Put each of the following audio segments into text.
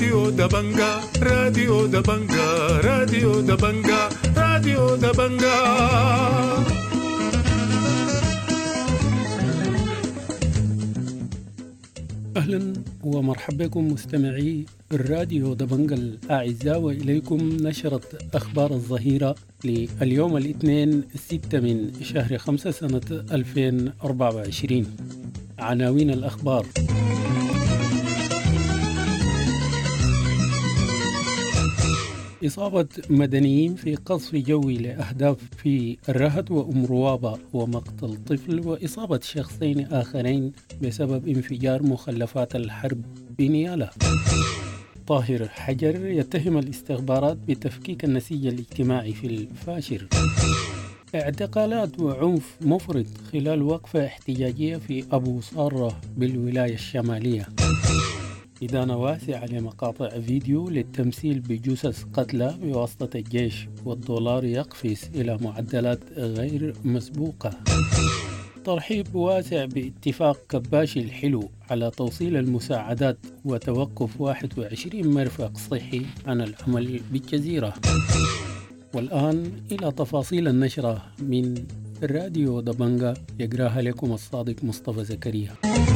راديو دبنجا راديو دبنجا راديو دبنجا راديو دبنجا. أهلا ومرحبا بكم مستمعي الراديو دبنجا الأعزاء، وإليكم نشرة أخبار الظهيرة لليوم الاثنين 6 من شهر 5 سنة 2024. عناوين الأخبار: إصابة مدنيين في قصف جوي لأهداف في الرهد وأم روابة ومقتل طفل، وإصابة شخصين آخرين بسبب انفجار مخلفات الحرب بنيالة. طاهر حجر يتهم الاستخبارات بتفكيك النسيج الاجتماعي في الفاشر. اعتقالات وعنف مفرط خلال وقفة احتجاجية في أبو صارة بالولاية الشمالية. إدانة واسعة لمقاطع فيديو للتمثيل بجثث قتلى بواسطة الجيش، والدولار يقفز إلى معدلات غير مسبوقة. ترحيب واسع باتفاق كباشي الحلو على توصيل المساعدات وتوقف 21 مرفق صحي عن العمل بالجزيرة. والآن إلى تفاصيل النشرة من راديو دبنجا، يقراها لكم الصادق مصطفى زكريا.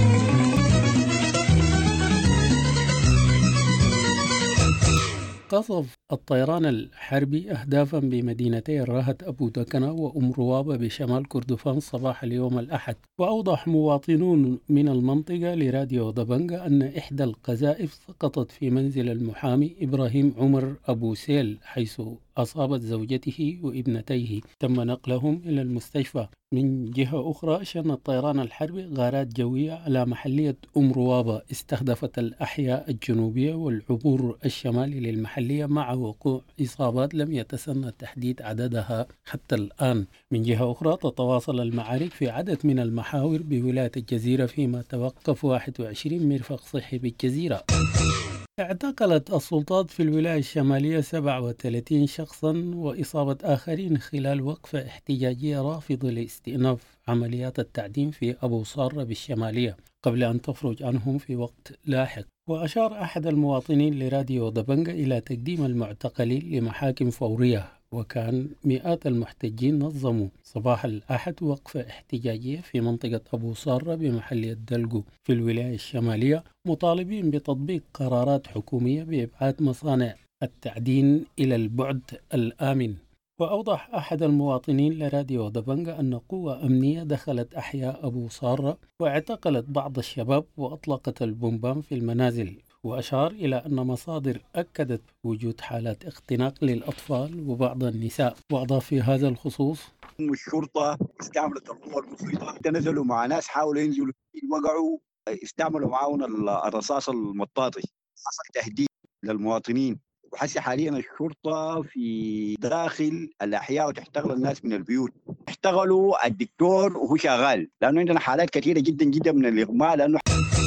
قصف الطيران الحربي أهدافا بمدينتي الراهد أبو دكنة وأم روابة بشمال كردفان صباح اليوم الأحد. وأوضح مواطنون من المنطقة لراديو دبنجا أن إحدى القذائف سقطت في منزل المحامي إبراهيم عمر أبو سيل، حيث أصابت زوجته وابنتيه، تم نقلهم إلى المستشفى. من جهة أخرى، شن الطيران الحربي غارات جوية على محلية أم روابة استهدفت الأحياء الجنوبية والعبور الشمالي للمحلية، مع وقوع إصابات لم يتسنى تحديد عددها حتى الآن. من جهة أخرى، تتواصل المعارك في عدد من المحاور بولاية الجزيرة، فيما توقف 21 مرفق صحي بالجزيرة. اعتقلت السلطات في الولاية الشمالية 37 شخصا وإصابة آخرين خلال وقفة احتجاجية رافضة لاستئناف عمليات التعدين في أبو صارة بالشمالية قبل أن تفرج عنهم في وقت لاحق. وأشار أحد المواطنين لراديو دبنجا إلى تقديم المعتقلين لمحاكم فورية. وكان مئات المحتجين نظموا صباح الأحد وقفة احتجاجية في منطقة أبو صارة بمحلية دلقو في الولاية الشمالية، مطالبين بتطبيق قرارات حكومية بإبعاد مصانع التعدين إلى البعد الآمن. وأوضح أحد المواطنين لراديو دبنجا أن قوة أمنية دخلت أحياء أبو صارة واعتقلت بعض الشباب وأطلقت البومبان في المنازل. وأشار إلى أن مصادر أكدت وجود حالات اختناق للأطفال وبعض النساء. وأضاف في هذا الخصوص: الشرطة استعملت القوة المفرطة، نزلوا مع ناس حاولوا ينزلوا، وقعوا، استعملوا معاهم الرصاص المطاطي، حصل تهديد للمواطنين. وحسي حاليا الشرطة في داخل الأحياء وتحتغل الناس من البيوت، احتغلوا الدكتور وهو شغال، لأنه عندنا حالات كثيرة جدا جدا من الإغماء. لأنه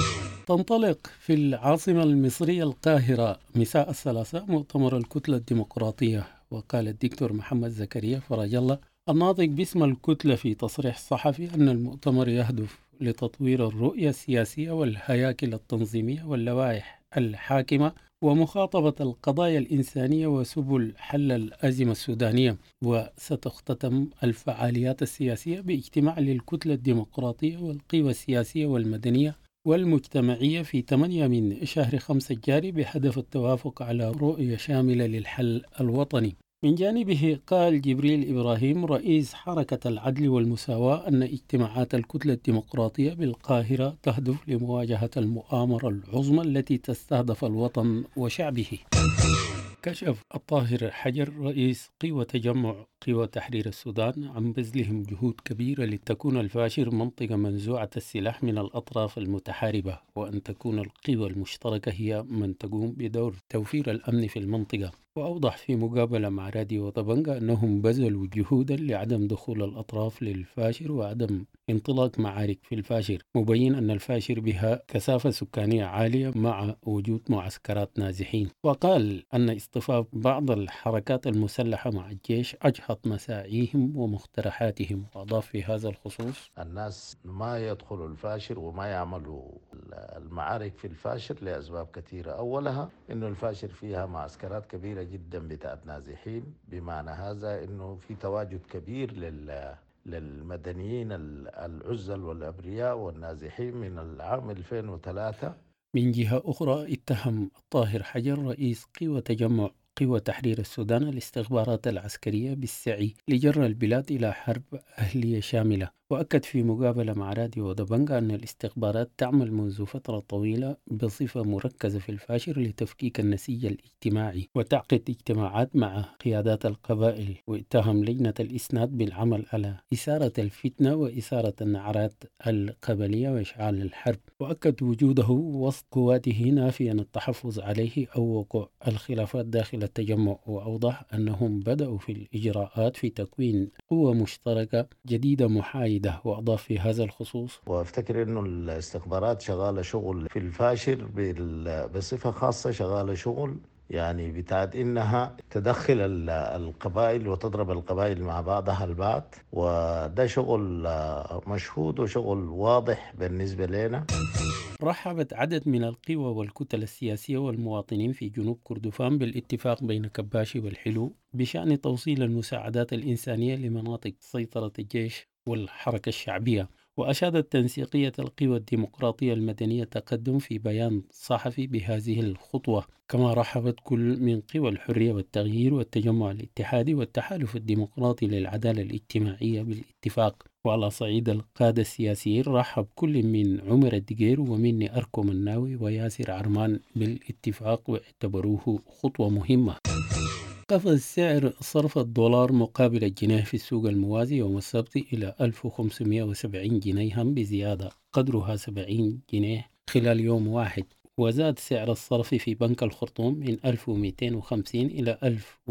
تنطلق في العاصمة المصرية القاهرة مساء الثلاثاء مؤتمر الكتلة الديمقراطية. وقال الدكتور محمد زكريا فرج الله الناطق باسم الكتلة في تصريح صحفي أن المؤتمر يهدف لتطوير الرؤية السياسية والهياكل التنظيمية واللوائح الحاكمة ومخاطبة القضايا الإنسانية وسبل حل الأزمة السودانية. وستختتم الفعاليات السياسية باجتماع للكتلة الديمقراطية والقوى السياسية والمدنية والمجتمعية في 8 من شهر 5 الجاري بهدف التوافق على رؤية شاملة للحل الوطني. من جانبه قال جبريل إبراهيم رئيس حركة العدل والمساواة أن اجتماعات الكتلة الديمقراطية بالقاهرة تهدف لمواجهة المؤامرة العظمى التي تستهدف الوطن وشعبه. كشف الطاهر حجر رئيس قوى تجمع قوى تحرير السودان عن بذلهم جهود كبيرة لتكون الفاشر منطقة منزوعة السلاح من الأطراف المتحاربة، وأن تكون القوى المشتركة هي من تقوم بدور توفير الأمن في المنطقة. وأوضح في مقابلة مع راديو دبنجا أنهم بذلوا جهودا لعدم دخول الأطراف للفاشر وعدم انطلاق معارك في الفاشر، مبين أن الفاشر بها كثافة سكانية عالية مع وجود معسكرات نازحين. وقال أن اصطفاف بعض الحركات المسلحة مع الجيش أجهض مساعيهم ومقترحاتهم. وأضاف في هذا الخصوص: الناس ما يدخلوا الفاشر وما يعملوا المعارك في الفاشر لأسباب كثيرة. أولها إنه الفاشر فيها معسكرات كبيرة جدا بتاعت نازحين، بمعنى هذا إنه في تواجد كبير للمدنيين العزل والأبرياء والنازحين من العام 2003. من جهة أخرى اتهم طاهر حجر رئيس قوى تجمع قوى تحرير السودان الاستخبارات العسكرية بالسعي لجر البلاد إلى حرب أهلية شاملة، وأكد في مقابلة مع راديو دبنجا أن الاستخبارات تعمل منذ فترة طويلة بصفة مركزة في الفاشر لتفكيك النسيج الاجتماعي وتعقد اجتماعات مع قيادات القبائل، واتهم لجنة الإسناد بالعمل على إثارة الفتنة وإثارة النعرات القبلية وإشعال الحرب، وأكد وجوده وسط قواته نافيا التحفظ عليه أو وقوع الخلافات داخل التجمع، وأوضح أنهم بدأوا في الإجراءات في تكوين قوة مشتركة جديدة محايدة، وأضاف في هذا الخصوص: وافتكر انه الاستخبارات شغاله شغل في الفاشر بصفه خاصه، شغاله شغل يعني بتاعت انها تدخل القبائل وتضرب القبائل مع بعضها البعض، وده شغل مشهود وشغل واضح بالنسبه لنا. رحبت عدد من القوى والكتل السياسية والمواطنين في جنوب كردفان بالاتفاق بين كباشي والحلو بشأن توصيل المساعدات الإنسانية لمناطق سيطرة الجيش والحركة الشعبية، وأشادت تنسيقية القوى الديمقراطية المدنية تقدم في بيان صحفي بهذه الخطوة. كما رحبت كل من قوى الحرية والتغيير والتجمع الاتحادي والتحالف الديمقراطي للعدالة الاجتماعية بالاتفاق. وعلى صعيد القادة السياسيين رحب كل من عمر الدقير ومني أركو مناوي وياسر عرمان بالاتفاق واعتبروه خطوة مهمة. قفز سعر صرف الدولار مقابل الجنيه في السوق الموازي يوم السبت إلى 1570 جنيها بزيادة قدرها 70 جنيه خلال يوم واحد، وزاد سعر الصرف في بنك الخرطوم من 1250 إلى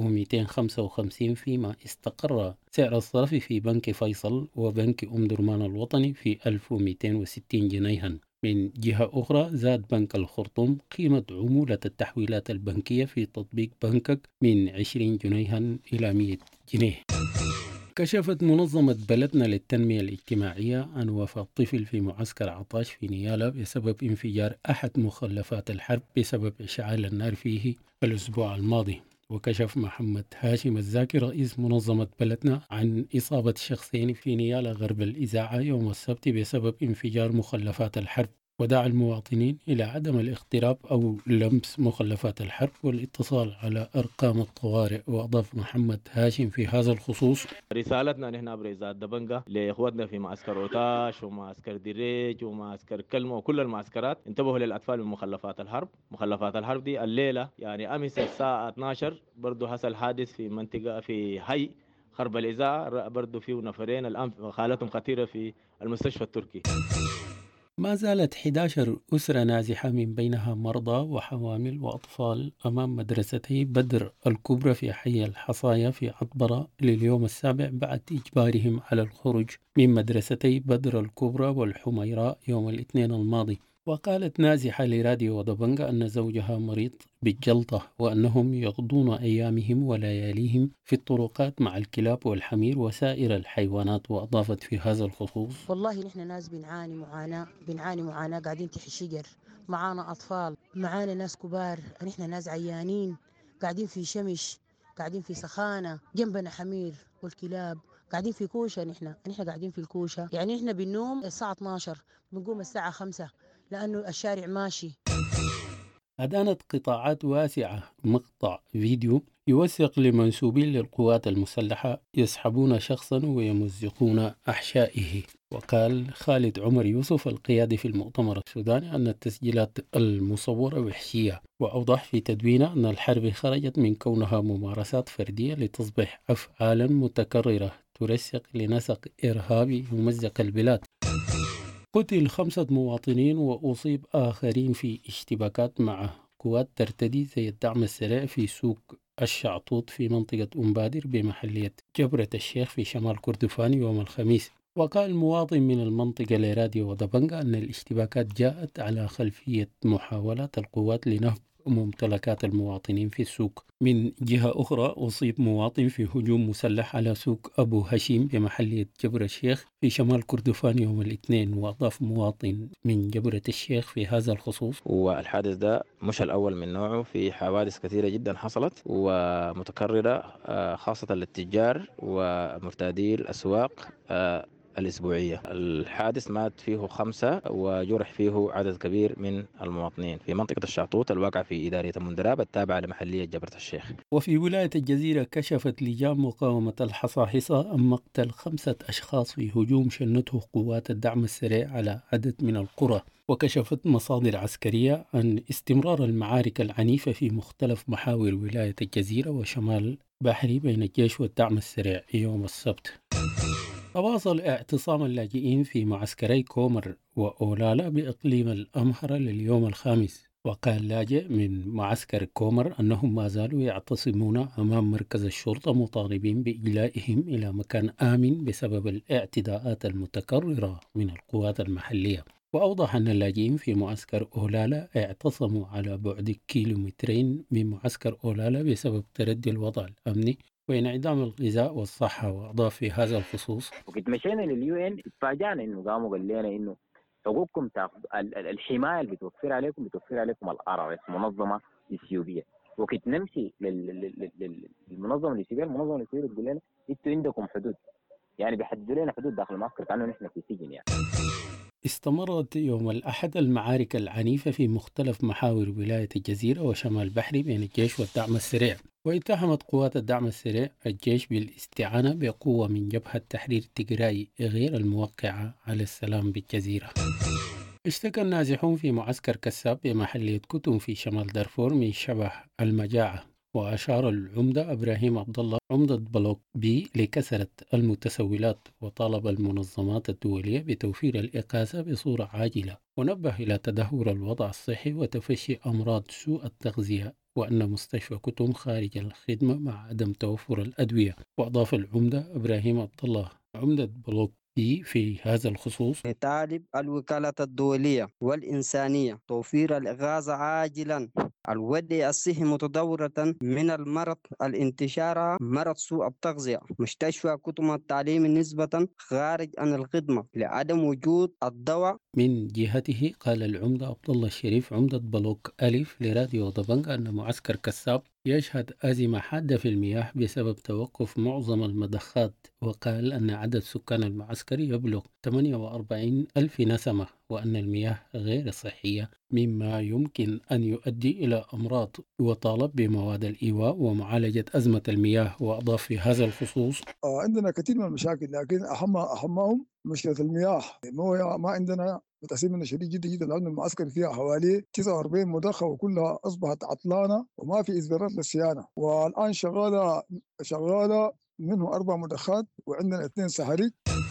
1255، فيما استقر سعر الصرف في بنك فيصل وبنك أم درمان الوطني في 1260 جنيها. من جهة أخرى زاد بنك الخرطوم قيمة عمولة التحويلات البنكية في تطبيق بنكك من 20 جنيها إلى 100 جنيه. كشفت منظمة بلدنا للتنمية الاجتماعية عن وفاة طفل في معسكر عطاش في نيالا بسبب انفجار أحد مخلفات الحرب بسبب إشعال النار فيه الأسبوع الماضي. وكشف محمد هاشم الزاكي رئيس منظمة بلدنا عن إصابة شخصين في نيالا غرب الإذاعة يوم السبت بسبب انفجار مخلفات الحرب، ودعا المواطنين إلى عدم الاقتراب أو لمس مخلفات الحرب والاتصال على أرقام الطوارئ. وأضاف محمد هاشم في هذا الخصوص: رسالتنا نحن عبر إذاعة دبنجة لإخواتنا في معسكر عطاش ومعسكر ديريج ومعسكر كلمة وكل المعسكرات، انتبهوا للأطفال من مخلفات الحرب. مخلفات الحرب دي الليلة يعني أمس الساعة 12 برضو حصل حادث في منطقة في حي خرب الإذاعة، برضو فيه نفرين الآن حالتهم خطيرة في المستشفى التركي. ما زالت 11 أسرة نازحة من بينها مرضى وحوامل وأطفال أمام مدرستي بدر الكبرى في حي الحصايا في عطبرة لليوم السابع بعد إجبارهم على الخروج من مدرستي بدر الكبرى والحميراء يوم الاثنين الماضي. وقالت نازحة لراديو دبنجا أن زوجها مريض بالجلطة وأنهم يقضون أيامهم ولياليهم في الطرقات مع الكلاب والحمير وسائر الحيوانات. وأضافت في هذا الخصوص: والله نحن ناس بنعاني معاناة قاعدين تحت الشجر، معانا أطفال، معانا ناس كبار، نحن ناس عيانين قاعدين في شمش، قاعدين في سخانة، جنبنا حمير والكلاب، قاعدين في كوشة. نحن قاعدين في الكوشة، يعني نحن بننوم الساعة 12 بنقوم الساعة 5 لأنه الشارع ماشي. أدانت قطاعات واسعة مقطع فيديو يوثق لمنسوبين للقوات المسلحة يسحبون شخصا ويمزقون أحشائه. وقال خالد عمر يوسف القيادي في المؤتمر السوداني أن التسجيلات المصورة وحشية، وأوضح في تدوينه أن الحرب خرجت من كونها ممارسات فردية لتصبح أفعالا متكررة ترسخ لنسق إرهابي يمزق البلاد. قتل 5 مواطنين وأصيب آخرين في اشتباكات مع قوات ترتدي زي الدعم السريع في سوق الشعطوط في منطقة أمبادر بمحلية جبرة الشيخ في شمال كردفان يوم الخميس. وقال مواطن من المنطقة لراديو دبنجا أن الاشتباكات جاءت على خلفية محاولات القوات لنهب ممتلكات المواطنين في السوق. من جهة أخرى أصيب مواطن في هجوم مسلح على سوق أبو هشيم بمحلية جبر الشيخ في شمال كردفان يوم الاثنين، وأضاف مواطن من جبرة الشيخ في هذا الخصوص: والحادث ده مش الأول من نوعه، في حوادث كثيرة جدا حصلت ومتكررة، خاصة للتجار ومرتادي الأسواق الأسبوعية. الحادث مات فيه 5 وجرح فيه عدد كبير من المواطنين في منطقة الشعطوط الواقع في إدارية المندراب التابعة لمحلية جبرة الشيخ. وفي ولاية الجزيرة كشفت لجان مقاومة الحصاحصة عن مقتل 5 أشخاص في هجوم شنته قوات الدعم السريع على عدد من القرى. وكشفت مصادر عسكرية عن استمرار المعارك العنيفة في مختلف محاور ولاية الجزيرة وشمال بحري بين الجيش والدعم السريع يوم السبت. تواصل اعتصام اللاجئين في معسكري كومر وأولالا بإقليم الأمهرة لليوم الخامس. وقال لاجئ من معسكر كومر أنهم ما زالوا يعتصمون أمام مركز الشرطة مطالبين بإجلائهم إلى مكان آمن بسبب الاعتداءات المتكررة من القوات المحلية. وأوضح أن اللاجئين في معسكر أولالا اعتصموا على بعد 2 كيلومترين من معسكر أولالا بسبب تردي الوضع الأمني وانعدام الغذاء والصحة. وأضاف في هذا الخصوص: وقت مشينا لليو ان اتفاجأنا انه قاموا قال لنا انه حقوقكم الحمايه اللي بتوفر عليكم الار اس منظمه اثيوبيه. وقت نمشي للمنظمه الاثيوبيه، تقول لنا انتوا عندكم حدود، يعني بيحددوا لنا حدود داخل المعسكر كانه نحن في سجن يعني. استمرت يوم الأحد المعارك العنيفة في مختلف محاور ولاية الجزيرة وشمال بحري بين الجيش والدعم السريع. واتهمت قوات الدعم السريع الجيش بالاستعانة بقوة من جبهة تحرير تيغراي غير الموقعة على السلام بالجزيرة. اشتكى النازحون في معسكر كساب بمحلية كتم في شمال دارفور من شبه المجاعة. وأشار العمدة إبراهيم عبد الله عمدة بلوك بي لكثرة المتسولات، وطالب المنظمات الدولية بتوفير الإغاثة بصورة عاجلة. ونبه إلى تدهور الوضع الصحي وتفشي أمراض سوء التغذية، وأن مستشفى كتم خارج الخدمة مع عدم توفر الأدوية. وأضاف العمدة إبراهيم عبد الله عمدة بلوك في هذا الخصوص: يطالب الوكالة الدولية والإنسانية توفير الإغاثة عاجلا، الوضع الصحي متدورة من المرض الانتشار مرض سوء التغذية. مستشفى كتم التعليم نسبة خارج عن الخدمة لعدم وجود الدواء. من جهته قال العمدة عبد الله الشريف عمدة بلوك ألف لراديو ضبنجة أن معسكر كساب يشهد أزمة حادة في المياه بسبب توقف معظم المضخات. وقال أن عدد سكان المعسكر يبلغ 48,000 نسمة، وأن المياه غير صحية مما يمكن أن يؤدي إلى أمراض. وطالب بمواد الإيواء ومعالجة أزمة المياه. وأضاف في هذا الخصوص: عندنا كثير من المشاكل، لكن أهمهم مشكلة المياه. ما عندنا متأسفين شديد جدا جدا، لأن المعسكر فيها حوالي 49 مضخة وكلها أصبحت عطلانة وما في إصدارات للصيانة. والآن شغالة منه 4 مضخات وعندنا 2 سحريج.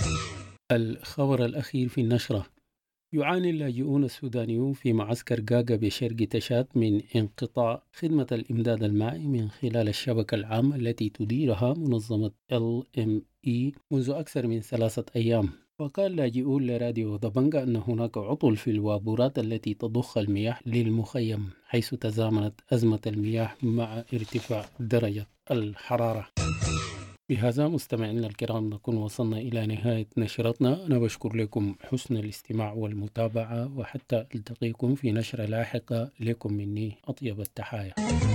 الخبر الأخير في النشرة: يعاني اللاجئون السودانيون في معسكر غاغا بشرق تشاد من انقطاع خدمة الإمداد المائي من خلال الشبكة العامة التي تديرها منظمة LME منذ أكثر من 3 أيام. وقال لاجئون لراديو ضبنجة أن هناك عطل في الوابورات التي تضخ المياه للمخيم، حيث تزامنت أزمة المياه مع ارتفاع درجة الحرارة. بهذا مستمعينا الكرام نكون وصلنا إلى نهاية نشرتنا. أنا بشكر لكم حسن الاستماع والمتابعة، وحتى ألتقيكم في نشرة لاحقة. لكم مني أطيب التحايا.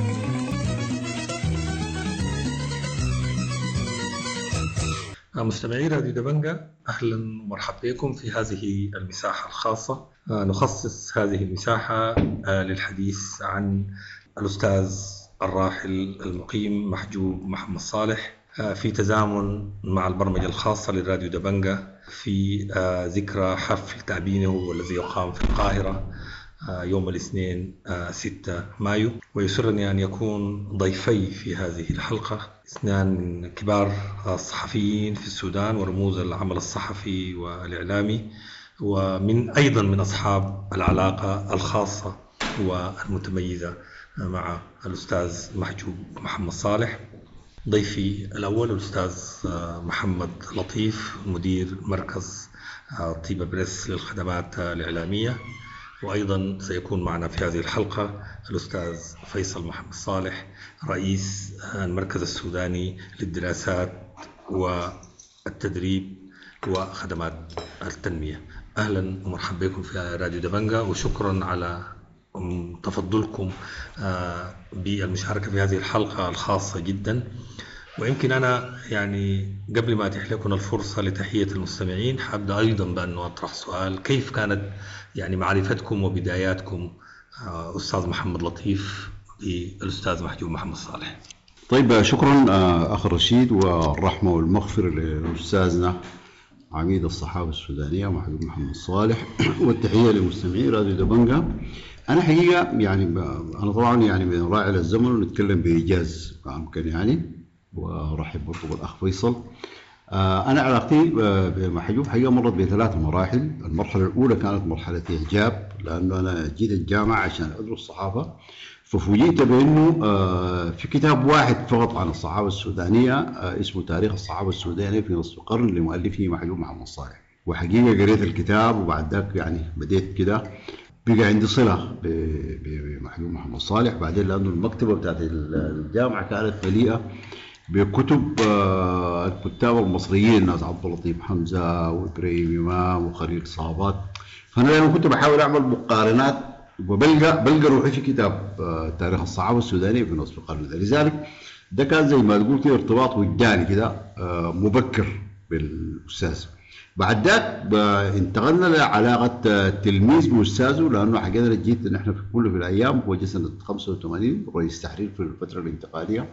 مستمعي راديو دبنجة، أهلا ومرحبا بكم في هذه المساحة الخاصة. نخصص هذه المساحة للحديث عن الأستاذ الراحل المقيم محجوب محمد صالح، في تزامن مع البرمجة الخاصة للراديو دبنجة في ذكرى حفل تأبينه والذي يقام في القاهرة يوم الاثنين 6 مايو. ويسرني أن يكون ضيفي في هذه الحلقة 2 من كبار الصحفيين في السودان ورموز العمل الصحفي والإعلامي، ومن أيضا من أصحاب العلاقة الخاصة والمتميزة مع الأستاذ محجوب محمد صالح. ضيفي الأول الأستاذ محمد لطيف، مدير مركز طيبة بريس للخدمات الإعلامية. وأيضا سيكون معنا في هذه الحلقة الأستاذ فيصل محمد صالح رئيس المركز السوداني للدراسات والتدريب وخدمات التنمية. أهلا ومرحبا بكم في راديو دبنجا، وشكرا على تفضلكم بالمشاركة في هذه الحلقة الخاصة جدا. ويمكن أنا يعني قبل ما أتيح لكم الفرصة لتحية المستمعين حابة أيضا بأنه أطرح سؤال: كيف كانت يعني معرفتكم وبداياتكم أستاذ محمد لطيف بالأستاذ محجوب محمد صالح؟ طيب، شكرا أخ رشيد، والرحمة والمغفرة لأستاذنا عميد الصحافة السودانية محجوب محمد صالح، والتحية لمستمعي راديو دبنجا. أنا حقيقة يعني أنا طبعا يعني بنراعي الزمن ونتكلم بإيجاز أمكن يعني، ورحب برضو بالأخ فيصل. أنا علاقتي بمحجوب حقيقة مرت بثلاث مراحل. المرحلة الأولى كانت مرحلة إعجاب، لأنه أنا جيت الجامعة عشان أدرس صحافة، ففوجئت بأنه في كتاب واحد فقط عن الصحافة السودانية اسمه تاريخ الصحافة السودانية في نصف قرن لمؤلفه محجوب محمد صالح. وحقيقة قريت الكتاب، وبعد ذاك يعني بديت كده بقى عندي صلة بمحجوب محمد صالح. بعدين لأنه المكتبة بتاعت الجامعة كانت مليئة بكتب الكتاب المصريين، ناس عبد اللطيف حمزة وإبراهيم إمام وخليل صابات، فأنا دائما كنت بحاول أعمل مقارنات، وبلقى روحي في كتاب تاريخ الصحافة السودانية في نصف القرن. لذلك ده كان زي ما تقول كده ارتباط وجداني كده مبكر بالأستاذ. بعد ذاك انتقلنا لعلاقة تلميذ بأستاذه، لأنه حقيقة جيت نحن في كل في الأيام هو جه سنة 85 رئيس تحرير في الفترة الانتقالية.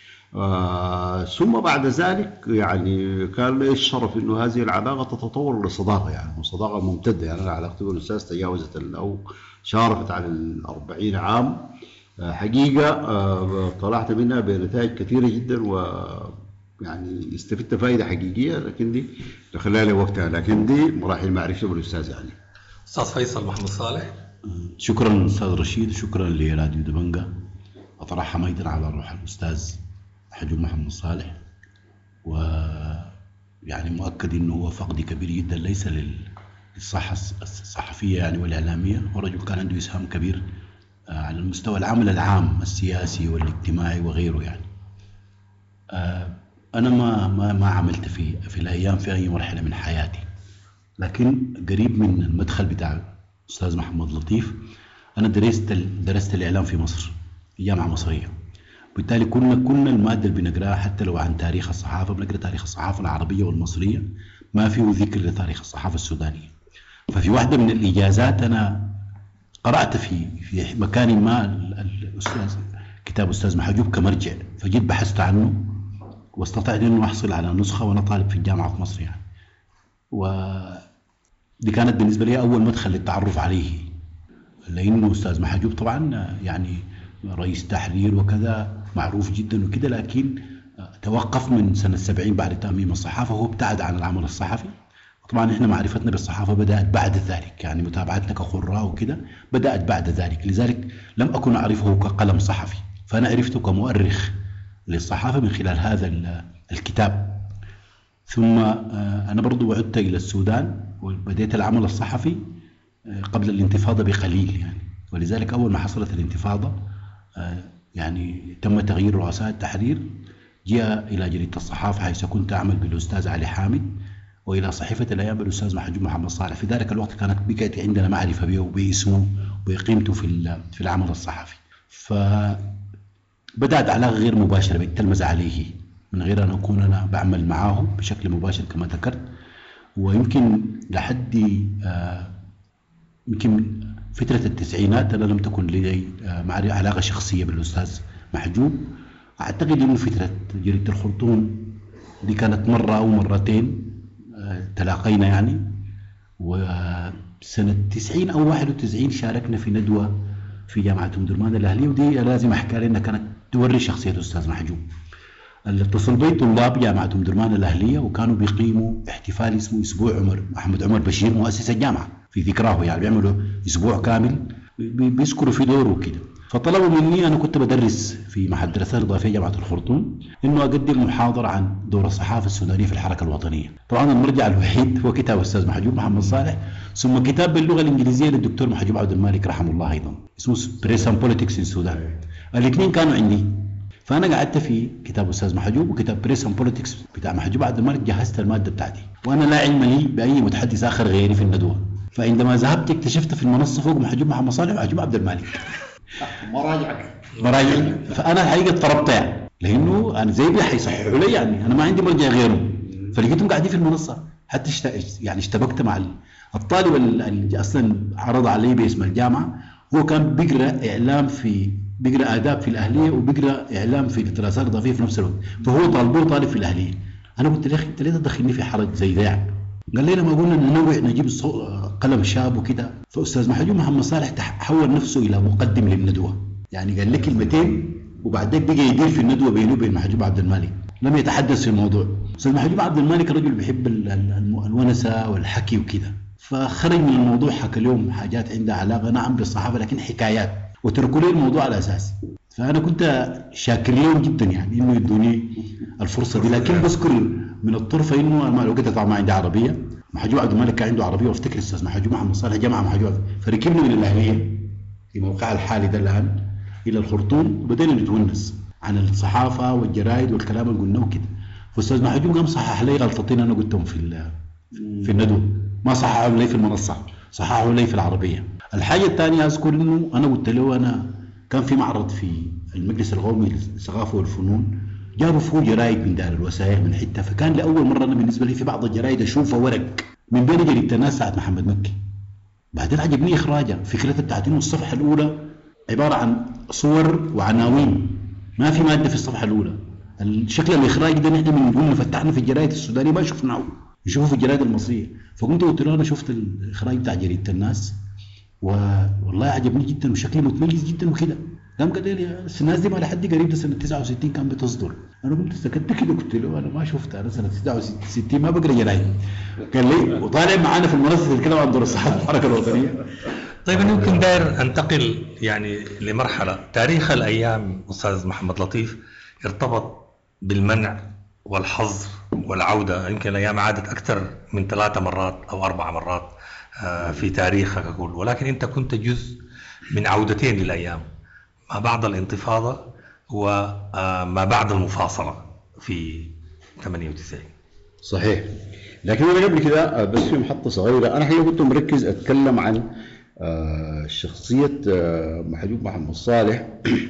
ثم بعد ذلك يعني كان لي الشرف انه هذه العلاقه تتطور لصداقه، يعني وصداقه ممتده. يعني انا علاقتي بالاستاذ تجاوزت او شارفت على 40 عام حقيقه. طلعت منها بنتائج كثيره جدا، ويعني استفدت فائده حقيقيه، لكن دي خلال وقتها، لكن دي مراحل معرفتي بالاستاذ. يعني أستاذ فيصل محمد صالح. شكرا أستاذ رشيد، وشكرا لراديو دبنجا. أترحم أيضا على روح الأستاذ محجوب محمد صالح، ويعني مؤكد انه هو فقد كبير جدا ليس للصحة الصحفية يعني والإعلامية، ورجل كان عنده إسهام كبير على المستوى العمل العام السياسي والاجتماعي وغيره. يعني أنا ما عملت في الأيام في أي مرحلة من حياتي، لكن قريب من المدخل بتاع أستاذ محمد لطيف أنا درست الإعلام في مصر في جامعة مصرية. بالتالي كنا المادة اللي بنقراها حتى لو عن تاريخ الصحافة بنقرأ تاريخ الصحافة العربية والمصرية، ما فيه ذكر لتاريخ الصحافة السودانية. ففي واحدة من الإجازات أنا قرأت في مكان ما الأستاذ كتاب أستاذ محجوب كمرجع، فجيت بحثت عنه واستطعت أنه أحصل على نسخة وأنا طالب في الجامعة في مصر يعني. ودي كانت بالنسبة لي أول مدخل للتعرف عليه، لأنه أستاذ محجوب طبعا يعني رئيس تحرير وكذا معروف جدا وكذا، لكن توقف من سنة 70 بعد تأميم الصحافة، وهو ابتعد عن العمل الصحفي. وطبعا احنا معرفتنا بالصحافة بدأت بعد ذلك، يعني متابعتنا كقراء وكذا بدأت بعد ذلك. لذلك لم أكن أعرفه كقلم صحفي، فأنا عرفته كمؤرخ للصحافة من خلال هذا الكتاب. ثم أنا برضو عدت إلى السودان وبدأت العمل الصحفي قبل الانتفاضة بقليل يعني. ولذلك أول ما حصلت الانتفاضة يعني تم تغيير رؤساء التحرير، جاء إلى جريدة الصحافة حيث كنت أعمل بالأستاذ علي حامد، وإلى صحيفة الأيام بالأستاذ محجوب محمد صالح. في ذلك الوقت كانت بقت عندنا معرفة به وباسمه وبقيمته في العمل الصحفي. فبدأت علاقة غير مباشرة بالتلمذة عليه من غير أن أكون أنا بعمل معه بشكل مباشر كما ذكرت. ويمكن لحد يمكن فترة التسعينات أنا لم تكن لدي علاقة شخصية بالأستاذ محجوب. أعتقد أنه فترة جريدة الخرطوم دي كانت مرة أو مرتين تلاقينا يعني. وسنة 90 أو 91 شاركنا في ندوة في جامعة أم درمان الأهلية، ودي لازم أحكي لأنها كانت توري شخصية الأستاذ محجوب. اتصل بي طلاب جامعة أم درمان الأهلية وكانوا بيقيموا احتفال اسمه أسبوع أحمد عمر بشير مؤسس الجامعة في ذكراه، يعني بيعملوا أسبوع كامل بيذكروا في دوره كده. فطلبوا مني، انا كنت بدرس في معهد دراسات اضافيه جامعه الخرطوم، انه اقدم محاضره عن دور الصحافه السودانيه في الحركه الوطنيه. طبعا المرجع الوحيد هو كتاب الاستاذ محجوب محمد صالح، ثم كتاب باللغه الانجليزيه للدكتور محجوب عبد المالك رحمه الله ايضا اسمه بريس اند بوليتكس ان السودان. الاثنين كانوا عندي، فانا قعدت في كتاب الاستاذ محجوب وكتاب بريس اند بوليتكس بتاع محجوب عبد المالك، جهزت الماده بتاعتي وانا لا علم لي باي متحدث اخر غيري في الندوه. فعندما ذهبت اكتشفت في المنصه فوق محجوب محمد صالح ومحجوب عبد المالك مراجعك. فانا الحقيقه اضطربت يعني، لانه انا زي بي حيصححوا لي يعني، انا ما عندي مرجع غيره. فلقيتهم قاعدين في المنصه، حتى يعني اشتبكت مع الطالب اللي اصلا عرض علي باسم الجامعه. هو كان بيقرا اداب في الاهليه وبيقرا اعلام في الدراسات الاضافيه في نفس الوقت، فهو طالب في الاهليه. انا قلت له يا اخي انت ليه تدخلني في حرج زي ده يعني؟ قال لي لما قلنا ننوع نجيب قلم شاب وكده. فاستاذ محجوب محمد صالح حول نفسه الى مقدم للندوه، يعني قال لي كلمتين وبعدين بقى يدير في الندوه بينه وبين محجوب عبد المالك، لم يتحدث في الموضوع. استاذ محجوب عبد المالك رجل بيحب الونسه والحكي وكده، فخرج من الموضوع حكى لهم حاجات عندها علاقه نعم بالصحافه لكن حكايات، وتركوا لي الموضوع على اساس. فانا كنت شاكر لهم جدا يعني انه يدوني الفرصه دي. لكن بذكر من الطرف انه ما لو طبعا ما عندي عربيه، محجوب عبد المالك كان عنده عربيه، وافتكر الاستاذ محجوب محمد صالح جمع محجوب، فركبنا من الاهليه في موقع الحالي ده الان الى الخرطوم، وبدينا نتونس عن الصحافه والجرائد والكلام اللي قلناه وكده. فاستاذ محجوب قام صحح لي غلطتين انا قلتهم في الندوه، ما صححوا لي في المنصه، صححوا لي في العربيه. الحاجه الثانيه اذكر انه انا قلت له انا كان في معرض في المجلس القومي للثقافه والفنون، جابوا فيه جرايد من دار الوثائق من حته، فكان لاول مره انا بالنسبه لي في بعض الجرايد اشوفها ورق من بين جريده الناس ساعه محمد مكي. بعدين عجبني اخراجها، فكرتها بتاعت انه الصفحه الاولى عباره عن صور وعناوين، ما في ماده في الصفحه الاولى. الشكل الاخراجي ده نحن بنقول فتحنا في الجرايد السودانيه ما شفناه، نشوفه في الجرايد المصريه. فكنت قلت له انا شفت الاخراج بتاع جريده الناس والله عجبني جدا وشكلي متميز جدا وكده. قام قال لي الناس دي ما لحد قريب ده سنه 69 كان بتصدر. انا قلت سكت كده، قلت له انا ما شفتها، انا سنه 69 ما بقرا جرايد. قال لي وطالع معانا في المنصه الكلام عن دور الصحافه في الحركه الوطنيه. طيب انا يمكن داير انتقل يعني لمرحله تاريخ الايام. استاذ محمد لطيف ارتبط بالمنع والحظر والعوده، يمكن الايام عادت اكثر من 3 مرات او 4 مرات في تاريخك كله، ولكن انت كنت جزء من عودتين للايام، ما بعد الانتفاضه وما بعد المفاصله في 98. صحيح. لكن انا قبل كده بس في محطه صغيره، انا حقيقه كنت مركز اتكلم عن شخصيه محجوب محمد صالح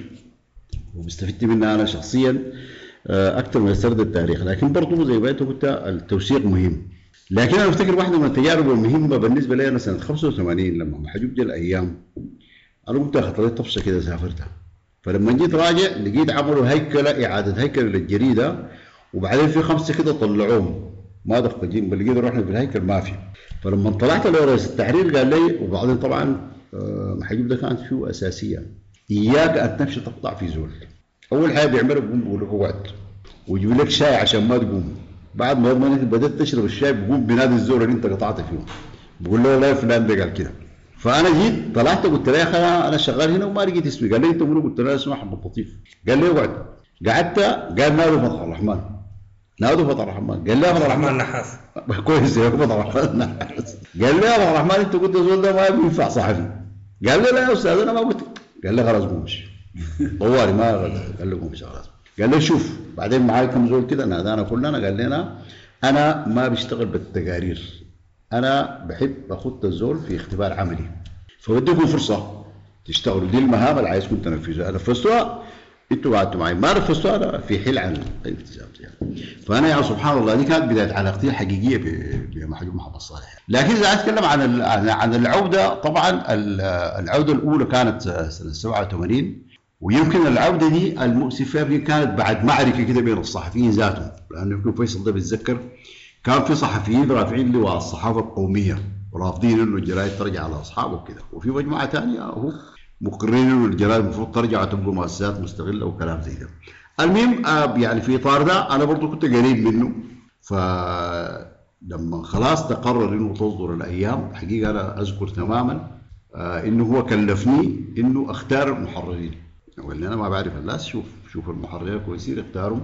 وبستفدت منها انا شخصيا اكثر من سرد التاريخ، لكن برضه زي ما انت قلت التوثيق مهم. لكن انا افتكر واحده من التجارب المهمه بالنسبه لي انا سنه 85 لما محجوب جاء الايام، انا قلت اخذت لي طفشه كده سافرتها. فلما جيت راجع لقيت عملوا هيكله، اعاده هيكله للجريده، وبعدين في 5 كده طلعوهم ما دقيقين، بل لقيت رحنا في الهيكل ما في. فلما طلعت لرئيس التحرير قال لي، وبعدين طبعا محجوب ده كانت فيه اساسيه، اياك ان تمشي تقطع في زول. اول حاجه بيعملها بيقوم بيقول لك اقعد ويجيب لك شاي عشان ما تقوم. بعد ما بدات تشرب الشاي بيقوم بينادي الزول اللي انت قطعت فيه، بيقول له لا فلان ده قال كده. فانا جيت طلعت قلت له يا اخي انا شغال هنا وما لقيت اسمي. قال لي انت منو؟ قلت له اسمي محمد لطيف. قال لي اقعد. قعدت، قال نادوا فتح الرحمن. نادوا فتح الرحمن. قال لي يا فتح الرحمن نحاس كويس يا فتح الرحمن نحاس. قال لي يا فتح الرحمن انت قلت الزول ده ما بينفع صحفي. قال لي لا يا استاذ انا ما قلت. قال لي خلاص قومش طوالي ما قال له قومش خلاص. قال لي شوف بعدين معاي كم زول كده نادانا كلنا، قال لنا انا ما بشتغل بالتقارير، انا بحب اخد الزول في اختبار عملي، فبديكم فرصه تشتغلوا، دي المهام اللي عايزكم تنفذوها، نفذتوها انتوا قعدتوا معي، ما نفذتوها انا في حل عن الالتزام يعني. فانا يا سبحان الله دي كانت بدايه علاقتي الحقيقيه بمحجوب محمد صالح. لكن اذا اتكلم عن العوده، طبعا العوده الاولى كانت سنه 87، ويمكن العوده دي المؤسفه كانت بعد معركه كده بين الصحفيين ذاتهم، لانه يمكن فيصل ده بيتذكر كان في صحفيين رافعين لواء الصحافه القوميه ورافضين انه الجرائد ترجع على اصحابه وكده، وفي مجموعه ثانيه هو مقررين انه الجرائد المفروض ترجع وتبقى مؤسسات مستقله وكلام زي ده. المهم يعني في اطار ده انا برضه كنت قريب منه، فلما خلاص تقرر انه تصدر الايام، حقيقه انا اذكر تماما انه هو كلفني انه اختار المحررين، قال لي انا ما بعرف الناس، شوف المحررين كويسين اختارهم.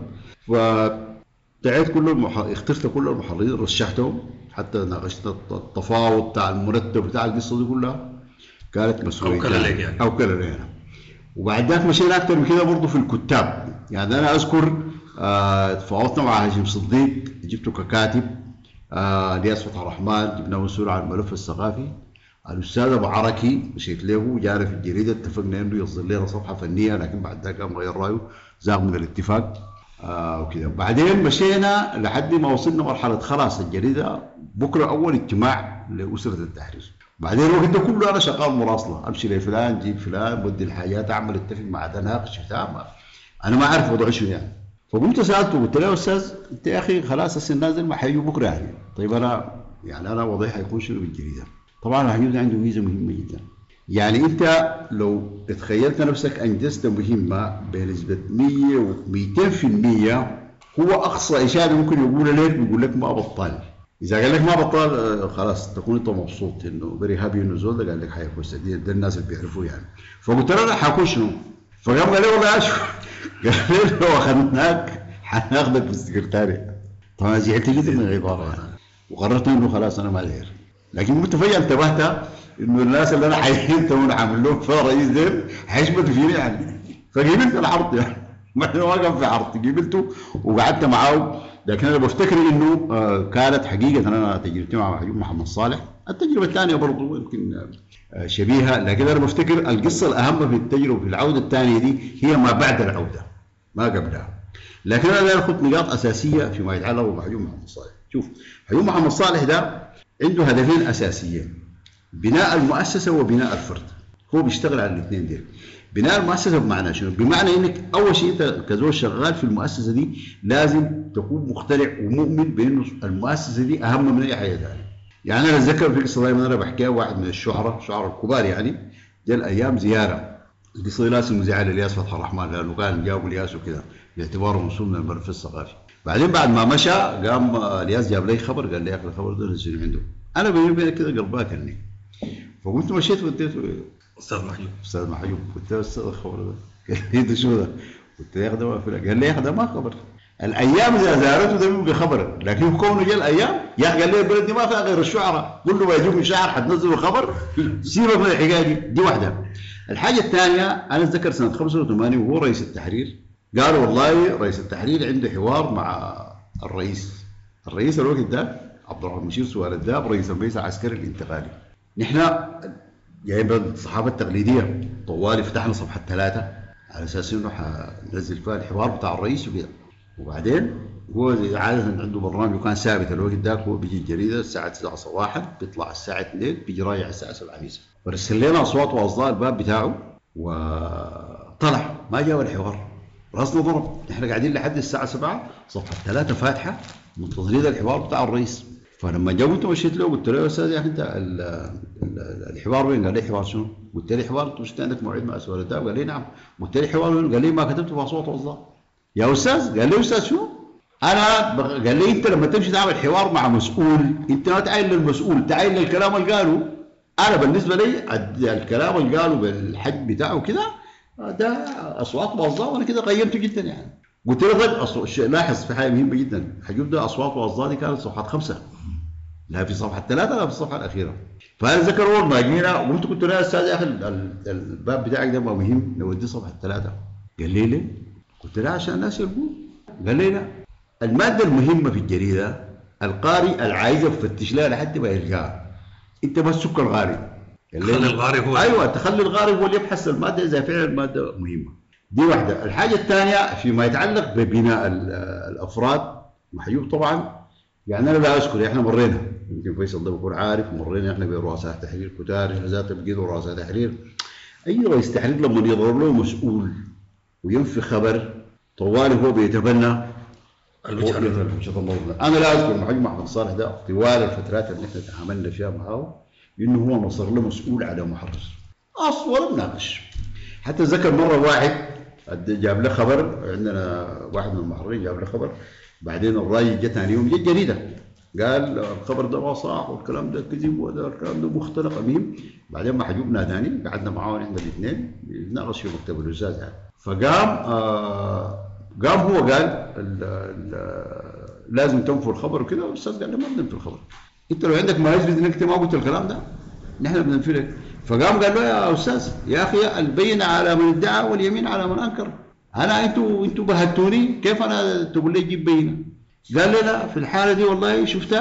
فتعيت اخترت كل المحررين، رشحتهم، حتى ناقشت التفاوض بتاع المرتب بتاع القصه دي كلها، كانت مسؤوليتي او كلا لي انا. وبعد ذاك مشينا اكثر من كده برضه في الكتاب. يعني انا اذكر تفاوضنا مع هاشم صديق، جبته ككاتب، الياس فتح الرحمن جبناه مسؤول عن الملف الثقافي، الاستاذ ابو عركي مشيت له جانا في الجريده، اتفقنا انه يصدر لنا صفحه فنيه، لكن بعد ذاك قام غير رايه، زاغ من الاتفاق وكذا. بعدين مشينا لحد ما وصلنا مرحله خلاص الجريده بكره اول اجتماع لاسره التحرير. بعدين الوقت ده كله انا شغال مراسله، امشي لفلان جيب فلان بدي الحاجات، اعمل اتفق مع تناقش بتاع، انا ما اعرف وضعه شنو يعني. فقمت سالته قلت له يا استاذ انت يا اخي خلاص هسه نازل ما حيجوا بكره يعني، طيب انا وضعي حيكون شنو بالجريده؟ طبعا الحبيب ده عنده ميزه مهمه جدا، يعني انت لو تخيلت نفسك انجزت مهمه بنسبه 100 و 200%، هو اقصى اشاره ممكن يقول لك بيقول لك ما بطال. اذا قال لك ما بطال خلاص تكون انت مبسوط انه فيري هابي انه زول ده قال لك حيكون سديد، ده الناس اللي بيعرفوه يعني. فقلت له انا حكون شنو؟ فقام قال لي والله اشوف، قال لي لو اخذناك حناخذك في السكرتاريه. طبعا زعلت جدا من العباره يعني، وقررت انه خلاص انا ما داير. لكن كنت فجاه انتبهت انه الناس اللي انا حينتهم عامل لهم فيها رئيس ديل حيشمتوا فيني يعني، فقبلت العرض يعني، ما كان في عرض، قبلته وقعدت معاه. لكن انا بفتكر انه كانت حقيقه انا تجربتي مع محمد صالح، التجربه الثانيه برضه يمكن شبيهه، لكن انا بفتكر القصه الاهم في التجربه في العوده الثانيه دي هي ما بعد العوده ما قبلها. لكن انا اخذ نقاط اساسيه فيما يتعلق بمحجوب محمد صالح. شوف محجوب محمد صالح ده عنده هدفين اساسيين، بناء المؤسسه وبناء الفرد. هو بيشتغل على الاثنين دول. بناء المؤسسه بمعنى شنو؟ بمعنى انك اول شيء انت كزول شغال في المؤسسه دي لازم تكون مقتنع ومؤمن بانه المؤسسه دي اهم من اي حاجه ثانيه. يعني انا اتذكر في قصه دائما انا بحكيها، واحد من الشعراء الكبار يعني جاء الايام زياره، القصه دي لازم مزعله الياس فتح الرحمن لانه كان جابوا الياس وكذا باعتباره مسؤول من الملف الثقافي. بعدين بعد ما مشى قام الياس جاب لي خبر، قال لي يا اخي الخبر ده نزل عنده. انا بيني وبينك كده قلبي اكلني، فقلت مشيت وديته استاذ محجوب قلت له استاذ الخبر ده، قال لي ده شو ده؟ قلت له يا اخي ده ما فلان، قال لي يا اخي ده ما خبر، الايام اذا زارته ده بيبقى خبر، لكن كونه جاء الايام يا اخي قال لي البلد دي ما فيها غير الشعراء، كل ما يجيبوا شاعر حتنزلوا خبر، سيبك من الحكايه دي واحده. الحاجه الثانيه انا اتذكر سنه 85 وهو رئيس التحرير، قالوا والله رئيس التحرير عنده حوار مع الرئيس الوقت ده عبد الرحمن مشير سوار الداب رئيس المجلس العسكري الانتقالي. نحن جايين بالصحافه التقليديه طوالي فتحنا صفحه 3 على اساس انه حنزل فيها الحوار بتاع الرئيس وكده. وبعدين هو عاده عنده برنامج وكان ثابت الوقت ذاك، هو بيجي الجريده الساعه 9 صباحا بيطلع الساعه 2 بيجي راجع الساعه 7 مساء. فرسل لنا اصوات واصداء الباب بتاعه وطلع ما جاء الحوار، راسنا ضرب. احنا قاعدين لحد الساعه 7 صفحه 3 فاتحه منتظرين الحوار بتاع الرئيس. فلما جاء قلت مشيت له قلت له يا استاذ يا اخي انت الحوار وين؟ قال لي حوار شنو؟ قلت له حوار انت مش عندك موعد مع سوار الداب؟ قال لي نعم. قلت له حوار وين؟ قال لي ما كتبته في اصوات واصداء. يا استاذ، قال لي استاذ شنو؟ قال لي انت لما تمشي تعمل حوار مع مسؤول انت ما تعين للمسؤول، تعين للكلام اللي قاله. انا بالنسبه لي الكلام اللي قاله بالحج بتاعه كده ده اصوات واصداء وانا كده قيمته جدا يعني. قلت له طيب لاحظ في حاجه مهمه جدا، حجوب ده اصوات واصداء دي كانت صفحه 5 لا في صفحه 3 لا في الصفحه الاخيره. فانا ذكر اول ما جينا قلت له يا استاذ يا اخي الباب بتاعك ده مهم نوديه صفحه 3. قال لي ليه؟ قلت له عشان الناس يلقوه. قال لي لا، الماده المهمه في الجريده القارئ العايزه تفتش لها لحد ما يلقاها، انت بس سك الغاري. خلي الغاري هو ايوه تخلي الغاري هو اللي يبحث الماده اذا فعلا الماده مهمه. دي واحده. الحاجه الثانيه فيما يتعلق ببناء الافراد محجوب طبعا، يعني انا لا اذكر احنا مرينا، يمكن فيصل ده بيكون عارف، مرينا احنا برؤساء تحرير كتار ذات بقيدوا رؤساء تحرير. اي رئيس تحرير لما يضرب له مسؤول وينفي خبر طوالي هو بيتبنى الوجهه النظر. انا لا اذكر محجوب محمد صالح ده طوال الفترات اللي احنا تعاملنا فيها معه انه هو نصر له مسؤول على محرر ولا مناقش. حتى ذكر مره واحد جاب له خبر، عندنا واحد من المحررين جاب له خبر، بعدين الراي جاء ثاني يوم جت جريده قال الخبر ده ما صح والكلام ده كذب وهذا الكلام ده مختلق أميم. بعدين محجوب ناداني قعدنا معاه احنا الاثنين نتناقش في مكتب الاستاذ يعني. فقام قام هو قال لازم تنفوا الخبر وكده، والاستاذ قال لي ما بننفي الخبر، انت لو عندك ما يثبت انك ما قلت الكلام ده نحن بننفي لك. فقام قال له يا استاذ يا اخي البينه على من ادعى واليمين على من انكر، انا انتوا بهتوني كيف انا تقول لي جيب بينه؟ قال لي لا في الحاله دي والله شفتها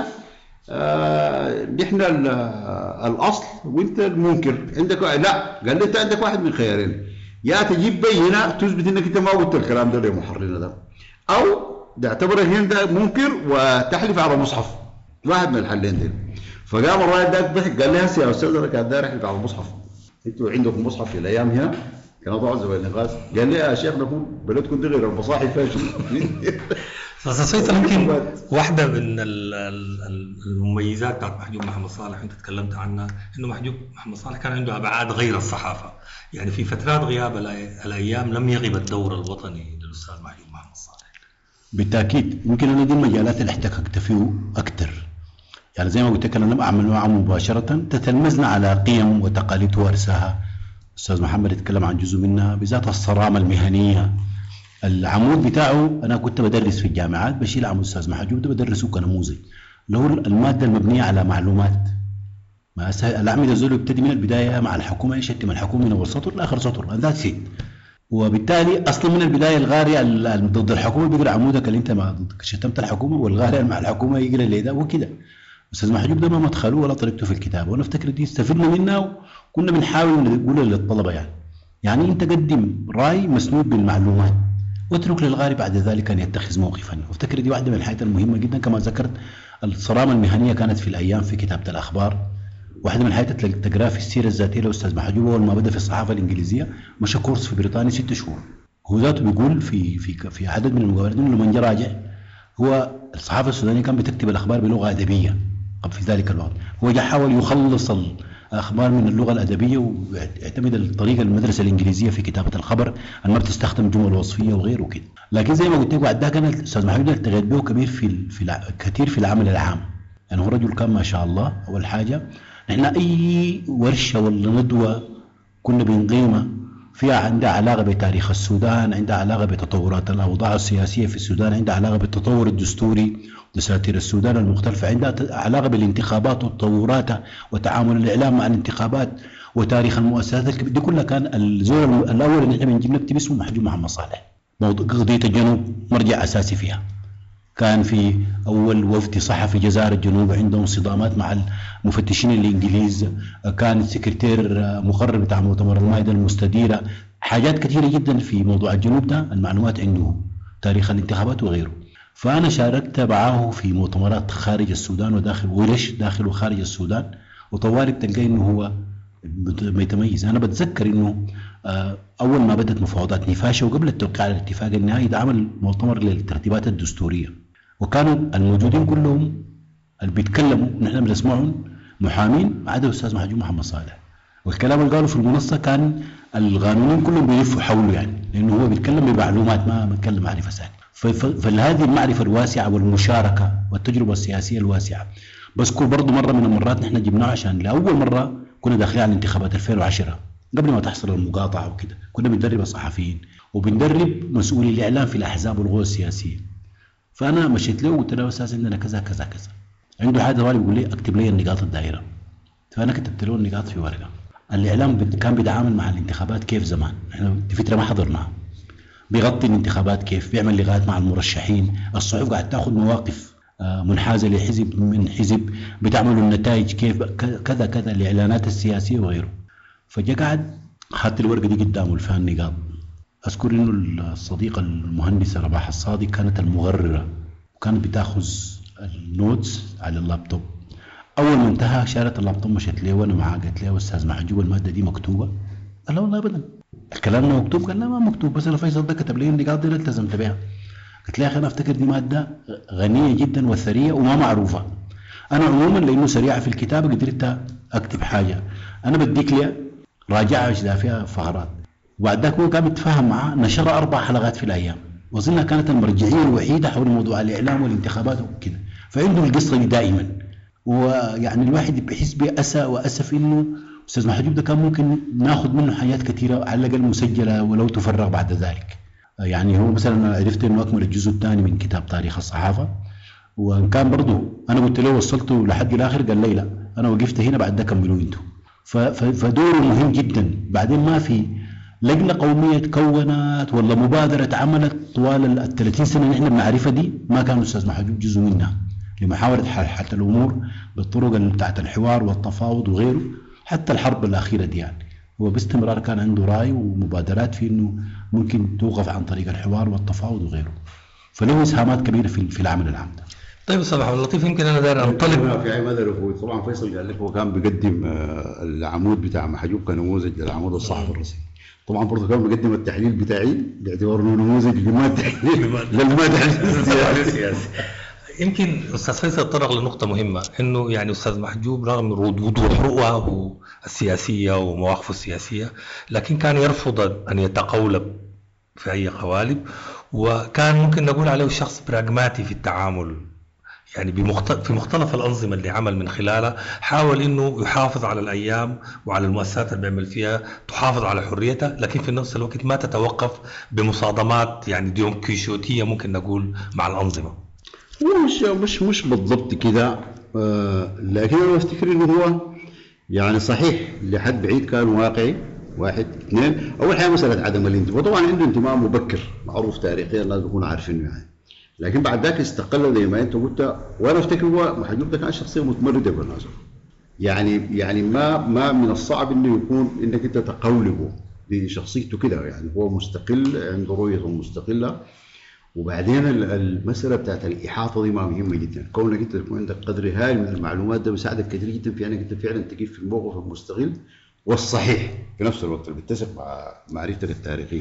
نحن الاصل وانت المنكر عندك. لا قال لي انت عندك واحد من خيارين، يا تجيب بينه تثبت انك انت ما قلت الكلام ده لمحررنا ده، او تعتبر هنا ده منكر وتحلف على مصحف، واحد من الحلين دول. فقام الراجل ده ضحك قال لي هسه يا استاذ انا كان داير احلف على المصحف، انتوا عندكم مصحف في الايام هنا كانوا ضاعوا زي النقاش. قال لي يا شيخ نكون بلدكم دي غير المصاحف فيها شو. فصيصة يمكن واحدة من المميزات بتاعت محجوب محمد صالح انت تكلمت عنها، انه محجوب محمد صالح كان عنده ابعاد غير الصحافة، يعني في فترات غياب الايام لم يغب الدور الوطني للاستاذ محجوب محمد صالح. بالتاكيد يمكن انا دي المجالات اللي احتككت فيه اكثر، يعني زي ما قلت لك انا لم اعمل معه مباشرة، تتلمذنا على قيم وتقاليد وارثها. الاستاذ محمد يتكلم عن جزء منها بذات الصرامة المهنية. العمود بتاعه انا كنت بدرس في الجامعات، بشيل عمود الاستاذ محجوب ده بدرسه كنموذج، اللي هو الماده المبنيه على معلومات. ما الاعمده الزول يبتدي من البدايه مع الحكومه يشتم الحكومه من اول سطر لاخر سطر ذات سيت، وبالتالي اصلا من البدايه الغاري ضد الحكومه بيقرا عمودك اللي انت ما شتمت الحكومه، والغاري مع الحكومه يقرا اللي ده وكده. الاستاذ محجوب ده ما مدخله ولا طريقته في الكتابه، وانا افتكر دي استفدنا منها وكنا بنحاول نقول للطلبه يعني انت قدم راي مسنود بالمعلومات واترك للغاري بعد ذلك ان يتخذ موقفا. وافتكر دي واحده من الحاجات المهمه جدا. كما ذكرت الصرامه المهنيه كانت في الايام في كتابه الاخبار، واحده من الحاجات اللي تقراها في السيره الذاتيه للاستاذ محجوب اول ما بدا في الصحافه الانجليزيه مشى كورس في بريطانيا 6 شهور. هو ذاته بيقول في عدد من المقابلات انه لما جاء راجع هو الصحافه السودانيه كان بتكتب الاخبار بلغه ادبيه في ذلك الوقت، هو جاء حاول يخلص اخبار من اللغه الادبيه ويعتمد الطريقه المدرسه الانجليزيه في كتابه الخبر ان ما بتستخدم جمل وصفيه وغيره وكده. لكن زي ما قلت لك بعد ذاك انا الاستاذ محمد التقيت به كبير كثير في العمل العام، يعني هو رجل كان ما شاء الله. اول حاجه نحن اي ورشه ولا ندوه كنا بنقيمها فيها عندها علاقه بتاريخ السودان، عندها علاقه بتطورات الاوضاع السياسيه في السودان، عندها علاقه بالتطور الدستوري دساتير السودان المختلفة، عندها علاقة بالانتخابات وتطوراتها وتعامل الإعلام مع الانتخابات وتاريخ المؤسسات دي كلها. كان الزول الأول اللي نحن بنجيب نكتب اسمه محجوب محمد صالح. موضوع قضية الجنوب مرجع أساسي فيها، كان في أول وفد صحفي جزائر الجنوب عندهم صدامات مع المفتشين الإنجليز، كان سكرتير مقرر بتاع مؤتمر المائدة المستديرة، حاجات كثيرة جدا في موضوع الجنوب ده المعلومات عنده، تاريخ الانتخابات وغيره. فأنا شاركت معه في مؤتمرات خارج السودان وداخل ورش داخل وخارج السودان، وطوالي بتلقى إنه هو متميز. أنا بتذكر إنه أول ما بدأت مفاوضات نفاشة وقبل التوقيع على الاتفاق النهائي ده عمل مؤتمر للترتيبات الدستورية، وكانوا الموجودين كلهم اللي بيتكلموا نحن بنسمعهم محامين ما عدا الأستاذ محجوب محمد صالح، والكلام اللي قالوا في المنصة كان القانونيين كلهم بيلفوا حوله، يعني لأنه هو بيتكلم بمعلومات ما بيتكلم معرفة ثانية. فهذه المعرفة الواسعة والمشاركة والتجربة السياسية الواسعة. بذكر برضو مرة من المرات نحن جبناه عشان لأول مرة كنا داخلين على الانتخابات 2010 قبل ما تحصل المقاطعة وكده، كنا بندرب الصحفيين وبندرب مسؤولي الإعلام في الأحزاب والقوى السياسية. فأنا مشيت له وقلت له أستاذ عندنا كذا كذا كذا، عنده حاجة طوالي بيقول لي أكتب لي النقاط الدائرة، فأنا كتبت له النقاط في ورقة. الإعلام كان بيتعامل مع الانتخابات كيف زمان، احنا في فترة ما حضرناها، بيغطي الانتخابات كيف، بيعمل لقاءات مع المرشحين، الصحف قاعد تاخذ مواقف منحازة لحزب من حزب، بتعملوا النتائج كيف كذا كذا، الإعلانات السياسية وغيره. فجاء قاعد حاطط الورقة دي قدامه اللي فيها النقاط. أذكر إنه الصديقة المهندسة رباح الصادق كانت المغررة وكانت بتاخذ النوتس على اللابتوب. أول ما انتهى شالت اللابتوب مشت لي وأنا معاه، قالت لي أستاذ محجوب المادة دي مكتوبة؟ قال لا والله أبدا. الكلام ده مكتوب؟ قال لا ما مكتوب، بس أنا فيصل ده كتب لي النقاط دي التزمت بها. قلت له يا أخي أنا أفتكر دي مادة غنية جدا وثرية وما معروفة. أنا عموما لأنه سريعة في الكتابة قدرت أكتب حاجة، أنا بديك لي راجعها إذا فيها فقرات. وبعد ذاك هو كان يتفاهم معاه، نشر 4 حلقات في الأيام، وظنها كانت المرجعية الوحيدة حول موضوع الإعلام والانتخابات وكده. فعنده القصة دي دائما. ويعني الواحد بيحس بأسى وأسف إنه أستاذ محجوب ده كان ممكن ناخذ منه حاجات كثيرة على الأقل مسجلة ولو تفرغ بعد ذلك. يعني هو مثلا عرفت إنه أكمل الجزء الثاني من كتاب تاريخ الصحافة، وإن كان برضه أنا قلت له وصلته لحد الآخر قال لي لا أنا وقفت هنا بعد ده كملوا أنتوا. فدوره مهم جدا. بعدين ما في لجنة قومية تكونت ولا مبادرة عملت طوال ال 30 سنة اللي احنا بنعرفها دي، ما كان الأستاذ محجوب جزء منها لمحاولة حل الأمور بالطرق بتاعت الحوار والتفاوض وغيره. حتى الحرب الأخيرة دي يعني هو باستمرار كان عنده رأي ومبادرات في إنه ممكن توقف عن طريق الحوار والتفاوض وغيره. فله إسهامات كبيرة في العمل العام ده. طيب أستاذ عبد اللطيف، يمكن أنا داير أنطلق في مدى طبعا فيصل قال لك هو كان بيقدم العمود بتاع محجوب كنموذج للعمود الصحفي الرسمي. طبعا برضه كان بيقدم التحليل بتاعي باعتباره نموذج لما تحليل السياسي. يمكن أستاذ فيصل تطرق لنقطة مهمة، إنه يعني أستاذ محجوب رغم وضوح رؤاه السياسية ومواقفه السياسية لكن كان يرفض أن يتقولب في أي قوالب، وكان ممكن نقول عليه شخص براغماتي في التعامل. يعني في مختلف الأنظمة اللي عمل من خلالها حاول إنه يحافظ على الأيام وعلى المؤسسات اللي بيعمل فيها تحافظ على حريتها، لكن في نفس الوقت ما تتوقف بمصادمات يعني ديون كيشوتية ممكن نقول مع الأنظمة. هو مش بالضبط كده، لكن أنا أفتكر إنه هو يعني صحيح لحد بعيد كان واقعي. واحد اثنين، أول حاجة مسألة عدم الانتماء، طبعا عنده انتماء مبكر معروف تاريخيا الناس بيكونوا عارفينه يعني، لكن بعد ذاك استقل زي ما انت قلت. وانا افتكر هو محجوب ده كان شخصيه متمرده بالنسبه، يعني ما من الصعب انه يكون انك انت تقولبه بشخصيته كده. يعني هو مستقل، عنده رؤيته مستقله. وبعدين المساله بتاعت الاحاطه دي ما مهمه جدا، كونك انت تكون عندك قدر هائل من المعلومات ده بيساعدك كثير جدا في انك انت فعلا تقف في الموقف المستقل والصحيح في نفس الوقت اللي بيتسق مع معرفتك التاريخيه.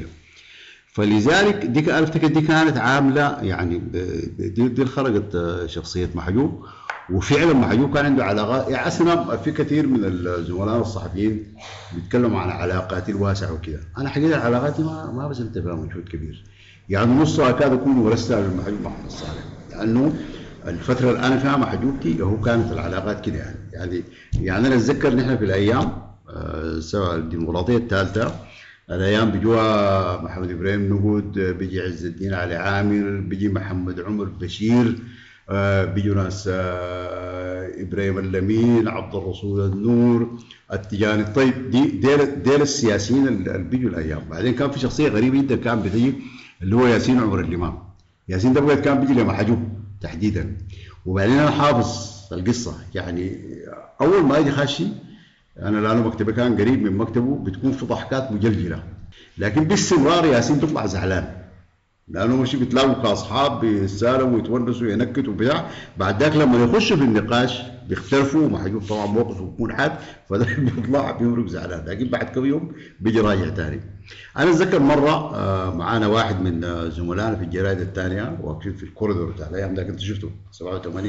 فلذلك دي انا افتكر دي كانت عامله يعني دي اللي خلقت شخصيه محجوب. وفعلا محجوب كان عنده علاقات، يعني اصلا في كثير من الزملاء الصحفيين بيتكلموا عن علاقات الواسعه وكده. انا حقيقه علاقاتي ما بزلت فيها مجهود كبير، يعني نصها كاد يكون ورثتها للمحجوب محمد الصالح، لانه الفتره اللي انا فيها محجوب دي هو كانت العلاقات كده يعني انا اتذكر نحن في الايام سواء الديمقراطيه الثالثه الايام بيجوها محمد ابراهيم نقود، بيجي عز الدين علي عامر، بيجي محمد عمر بشير، بيجوا ناس ابراهيم اللمين، عبد الرسول النور، التجاني. طيب ديل السياسيين اللي بيجوا الايام. بعدين كان في شخصيه غريبه جدا كان بتجي اللي هو ياسين عمر الامام. ياسين ده بقى كان بيجي لمحجوب تحديدا. وبعدين انا حافظ القصه، يعني اول ما يجي خاشي انا لانه مكتبي كان قريب من مكتبه بتكون في ضحكات مجلجله، لكن باستمرار ياسين بيطلع زعلان لانه مش بيتلاقوا كاصحاب بيتسالموا ويتونسوا وينكتوا وبتاع. بعد ذاك لما يخشوا في النقاش بيختلفوا ومحجوب طبعا موقفه بيكون حاد، فده بيطلع بيمرق زعلان، لكن بعد كم يوم بيجي راجع ثاني. انا اتذكر مره معانا واحد من زملائنا في الجرائد الثانيه واقفين في الكوريدور بتاع الايام ذاك انت شفته 87،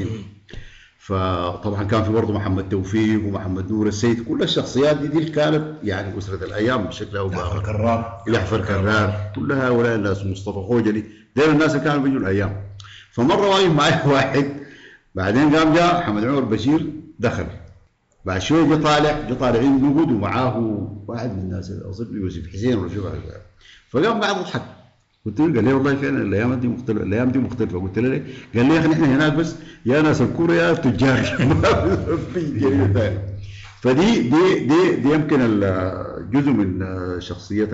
فطبعا كان في برضه محمد توفيق ومحمد نور السيد، كل الشخصيات دي كانت يعني اسره الايام بشكل او باخر. جعفر كرار، كل هؤلاء الناس، مصطفى خوجلي، دول الناس اللي كانوا بيجوا الايام. فمره واقف معي واحد، بعدين قام جاء محمد عمر بشير دخل، بعد شويه جه طالعين نقود ومعاه واحد من الناس اظن يوسف حسين ولا شو، فقام قاعد يضحك. قلت له، قال لي والله فعلا الايام دي مختلفه. قلت له ليه؟ قال لي يا اخي نحن هناك بس يا ناس الكوره يا تجار ما في جريمه ثانيه. فدي دي يمكن جزء من شخصيه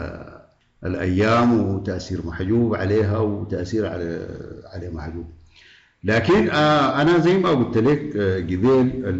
الايام وتاثير محجوب عليها وتاثير على محجوب. لكن انا زي ما قلت لك قبل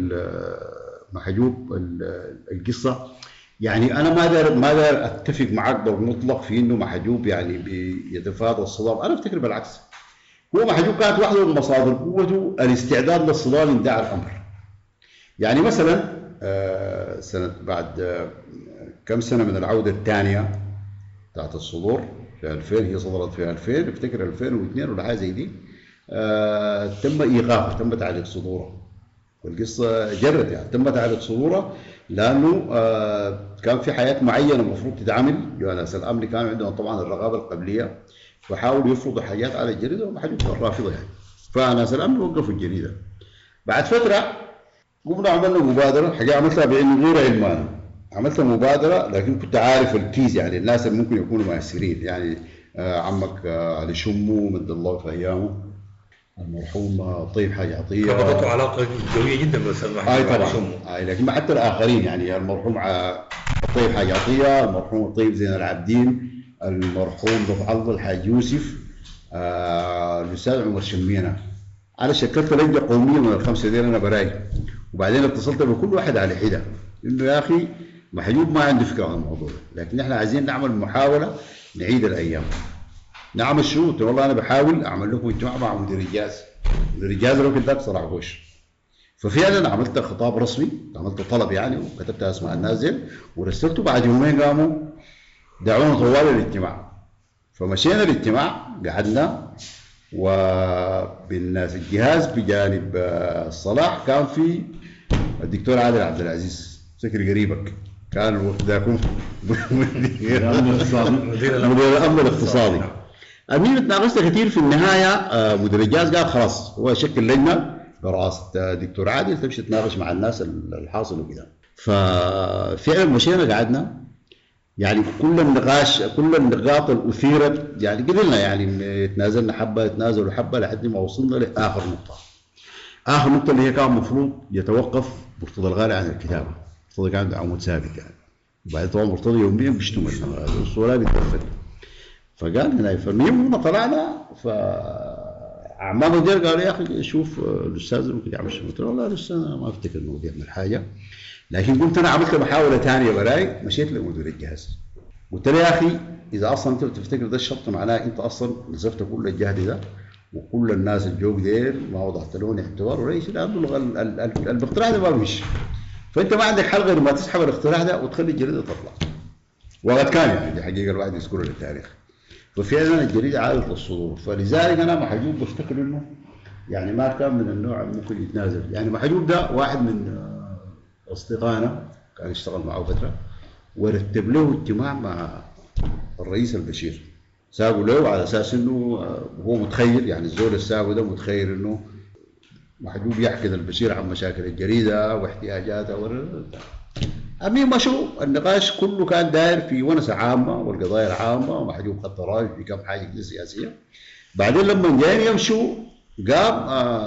محجوب القصه، يعني انا ما داير اتفق معك بالمطلق في انه محجوب يعني بيتفادى الصدام. انا افتكر بالعكس، هو محجوب كانت واحده من مصادر قوته الاستعداد للصدام ان دعا الامر. يعني مثلا سنه بعد كم سنه من العوده الثانيه بتاعت الصدور في 2000، هي صدرت في 2000 افتكر 2002 ولا حاجه زي دي، تم ايقافها، تم تعليق صدورها، والقصه جرت يعني تم تعليق صدورها لانه كان في حاجات معينه المفروض تتعمل. ناس الامن كانوا عندهم طبعا الرقابه القبليه، فحاولوا يفرضوا حاجات على الجريده ومحجوب كان رافضه يعني. فناس الامن وقفوا الجريده. بعد فتره قمنا عملنا مبادره، حاجه عملتها بعين غير علمان، عملتها مبادره لكن كنت عارف الكيز، يعني الناس اللي ممكن يكونوا مؤثرين، يعني عمك علي شمو مد الله في ايامه، المرحوم طيب حاج عطيه، ربطوا علاقه قويه جدا بالاستاذ محمود. اي طبعا، لكن حتى الاخرين، يعني المرحوم طيب حاج عطيه، المرحوم الطيب زين العابدين، المرحوم رفع الله الحاج يوسف، الاستاذ عمر شمينه. انا شكلت لجنه قوميه من الخمسه دي انا براي، وبعدين اتصلت بكل واحد على حده انه يا اخي محجوب ما عنده فكره عن الموضوع، لكن احنا عايزين نعمل محاوله نعيد الايام. نعمل شو؟ قلت والله انا بحاول اعمل لكم اجتماع مع مدير الجهاز. مدير الجهاز الوقت ذاك صلاح غوش. ففعلا عملت خطاب رسمي، عملت طلب يعني، وكتبت اسماء الناس دي ورسلته. بعد يومين قاموا دعونا طوال الاجتماع. فمشينا الاجتماع، قعدنا، وبالناس الجهاز بجانب الصلاح كان في الدكتور عادل عبد العزيز، فكر قريبك، كان الوقت ذاك مدير الامن الاقتصادي. امين تناقشت كثير. في النهايه مدير الجهاز قال خلاص هو شكل لجنه برئاسه دكتور عادل تمشي تناقش مع الناس الحاصل وكذا. ففعلا مشينا قعدنا، يعني كل النقاط اللي اثيرت يعني قدرنا يعني تنازلنا حبه، تنازلوا حبه لحد ما وصلنا لاخر نقطه. اخر نقطه اللي هي كان المفروض يتوقف مرتضى الغالي عن الكتابه. مرتضى كان عنده عمود ثابت يعني، وبعدين طبعا مرتضى يوميا بيشتم الصوره بيتدخل. فقال هنا فالمهم طلعنا، فاعمال المدير قال يا اخي شوف الاستاذ ممكن يعمل شيء. قلت له والله الاستاذ ما افتكر انه بيعمل حاجه، لكن قلت انا عملت محاوله ثانيه براي. مشيت لمدير الجهاز قلت له يا اخي اذا اصلا انت بتفتكر ده الشرط معناه انت اصلا نزفت كل الجهد ده وكل الناس الجوق ديل ما وضعت لهم اعتبار ولا شيء، لانه الاقتراح ده ما بيمشي. فانت ما عندك حل غير ما تسحب الاقتراح ده وتخلي الجريده تطلع. وقد كان يعني دي حقيقه الواحد يذكرها للتاريخ. ففعلا الجريده عادت للصدور. فلذلك انا محجوب بفتكر انه يعني ما كان من النوع اللي ممكن يتنازل. يعني محجوب ده واحد من اصدقائنا كان يشتغل معه فتره، ورتب له اجتماع مع الرئيس البشير، ساقوا له على اساس انه هو متخيل، يعني الزول الساقوا ده متخيل انه محجوب يحكي للبشير عن مشاكل الجريده واحتياجاتها امين. مشوا النقاش كله كان داير في ونسه عامه والقضايا العامه، ومحجوب خط راي في كم حاجه كده سياسيه. بعدين لما جايين يمشوا قام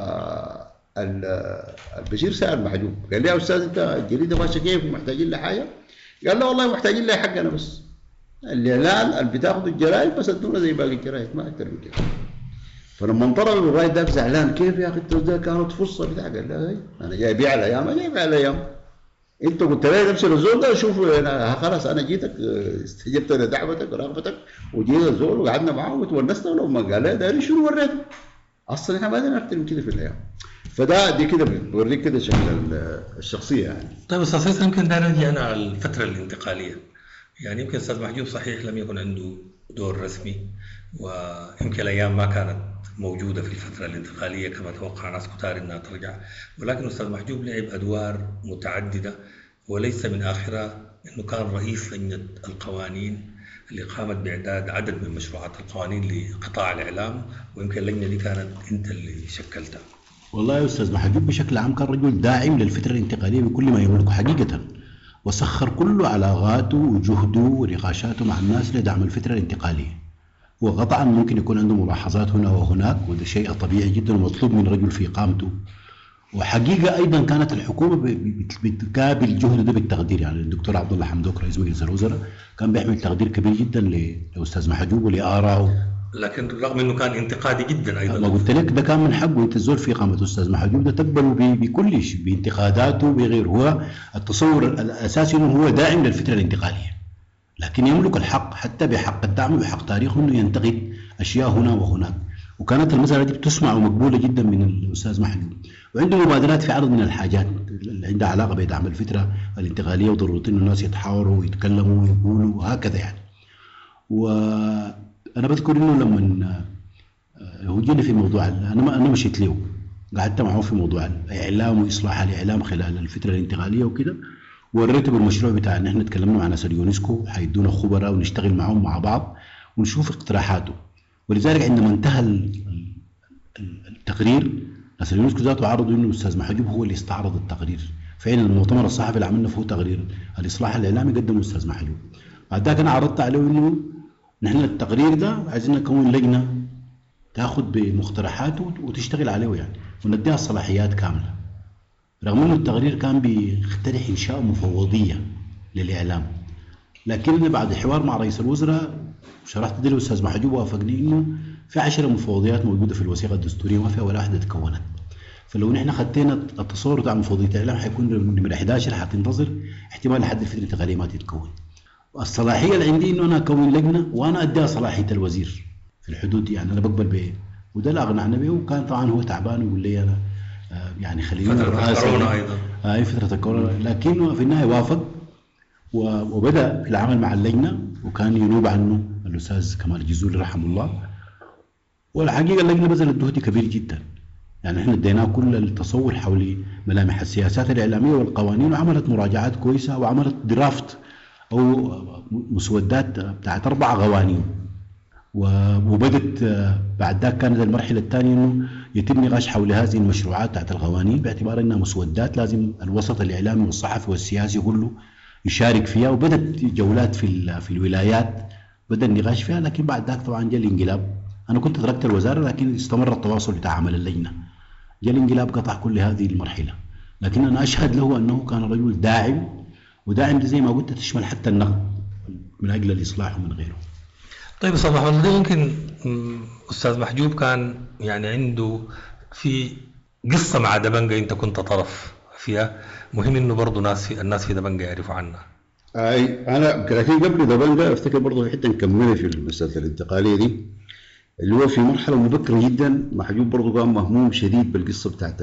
البشير سال محجوب قال لي يا استاذ انت الجريده ماشيه كيف ومحتاجين لها حاجه؟ قال له والله محتاجين لها حقنا بس. الاعلان اللي بتاخذوا الجرايد بس ادونا زي باقي الجرايد ما اكثر من كده. فلما انطلب الرايد ذاك زعلان كيف يا اخي انت كانت فرصه بتاع. قال لا انا جاي ابيع الايام، ما جاي ابيع الايام. انت قلت لي تمشي للزول ده شوف خلاص انا جيتك استجبت لدعوتك ورغبتك وجيت الزول وقعدنا معاه وتونسنا. ولما قال لي داري شنو وريته؟ اصلا احنا ما بدنا اكثر من كده في الايام. فده دي كده بوريك كده شكل الشخصيه يعني. طيب استاذ فيصل يمكن ده نجي انا على الفتره الانتقاليه. يعني يمكن استاذ محجوب صحيح لم يكن عنده دور رسمي، ويمكن الايام ما كانت موجوده في الفتره الانتقاليه كما توقع ناس كتار انها ترجع، ولكن استاذ محجوب لعب ادوار متعدده، وليس من اخرها انه كان رئيس لجنه القوانين اللي قامت باعداد عدد من مشروعات القوانين لقطاع الاعلام، ويمكن اللجنه دي كانت انت اللي شكلتها. والله يا استاذ محجوب بشكل عام كان رجل داعم للفتره الانتقاليه بكل ما يملكه حقيقه، وسخر كل علاقاته وجهده ونقاشاته مع الناس لدعم الفتره الانتقاليه. وقطعا ممكن يكون عنده ملاحظات هنا وهناك، وده شيء طبيعي جدا ومطلوب من رجل في قامته. وحقيقه ايضا كانت الحكومه بتقابل جهده ده بالتقدير. يعني الدكتور عبد الله حمدوك رئيس مجلس الوزراء كان بيحمل تقدير كبير جدا لاستاذ محجوب ولآرائه، لكن رغم انه كان انتقادي جدا ايضا. ما قلت لك ده كان من حقه. انت الزول في قامه استاذ محجوب ده تبلوا بكل شيء، بانتقاداته بغير. هو التصور الاساسي انه هو داعم للفتره الانتقاليه، لكن يملك الحق حتى بحق الدعم وبحق تاريخه انه ينتقد اشياء هنا وهناك. وكانت المساله دي بتسمع ومقبوله جدا من الاستاذ محجوب. وعنده مبادرات في عدد من الحاجات اللي عندها علاقه بدعم الفتره الانتقاليه وضروره انه الناس يتحاوروا ويتكلموا ويقولوا وهكذا يعني. وانا بذكر انه لما هو جينا في موضوع انا مشيت له، قعدت معه في موضوع الاعلام واصلاح الاعلام خلال الفتره الانتقاليه وكده، وريته بالمشروع بتاع ان احنا تكلمنا مع ناس اليونسكو حيدونا خبراء ونشتغل معهم مع بعض ونشوف اقتراحاته. ولذلك عندما انتهى التقرير ناس اليونسكو ذاته عرضوا انه الاستاذ محجوب هو اللي استعرض التقرير. فعلا المؤتمر الصحفي اللي عملنا فيه تقرير الاصلاح الاعلامي قدمه الاستاذ محجوب. بعد ذاك انا عرضت عليه انه نحن التقرير ده عايزين نكون لجنه تاخذ بمقترحاته وتشتغل عليه يعني ونديها الصلاحيات كامله. رغم انه التقرير كان بيقترح انشاء مفوضيه للاعلام، لكن بعد حوار مع رئيس الوزراء شرحت ده للاستاذ محجوب وافقني انه في 10 مفوضيات موجوده في الوثيقه الدستوريه ما فيها ولا واحده تكونت. فلو نحن خدينا التصور بتاع مفوضيه الاعلام حيكون نمره 11 حتنتظر احتمال لحد الفتره الانتقاليه ما تتكون. الصلاحيه اللي عندي انه انا اكون لجنه وانا اديها صلاحيه الوزير في الحدود دي، يعني انا بقبل به وده اللي اقنعنا به. وكان طبعا هو تعبان ويقول لي انا يعني خليني فتره الكورونا ايضا فتره الكورونا، لكنه في النهايه وافق وبدا في العمل مع اللجنه وكان ينوب عنه الاستاذ كمال الجزولي رحمه الله. والحقيقه اللجنه بذلت جهد كبير جدا، يعني احنا اديناه كل التصور حول ملامح السياسات الاعلاميه والقوانين وعملت مراجعات كويسه وعملت درافت او مسودات بتاعت 4 قوانين. وبدت بعد ذاك كانت المرحله الثانيه انه يتم نقاش حول هذه المشروعات بتاعت القوانين باعتبار انها مسودات لازم الوسط الاعلامي والصحفي والسياسي كله يشارك فيها. وبدت جولات في الولايات بدا النقاش فيها، لكن بعد ذاك طبعا جاء الانقلاب. انا كنت تركت الوزاره لكن استمر التواصل بتاع عمل اللجنه. جاء الانقلاب قطع كل هذه المرحله، لكن انا اشهد له انه كان رجل داعم، وداعم زي ما قلت تشمل حتى النقد من اجل الاصلاح ومن غيره. طيب استاذ محمد، يمكن استاذ محجوب كان يعني عنده في قصه مع دبنجة انت كنت طرف فيها، مهم انه برضه الناس في دبنجة يعرفوا عنها. انا لكن قبل دبنجة افتكر برضه حتى نكمل في المساله الانتقاليه دي اللي هو في مرحله مبكره جدا. محجوب برضه كان مهموم شديد بالقصه بتاعت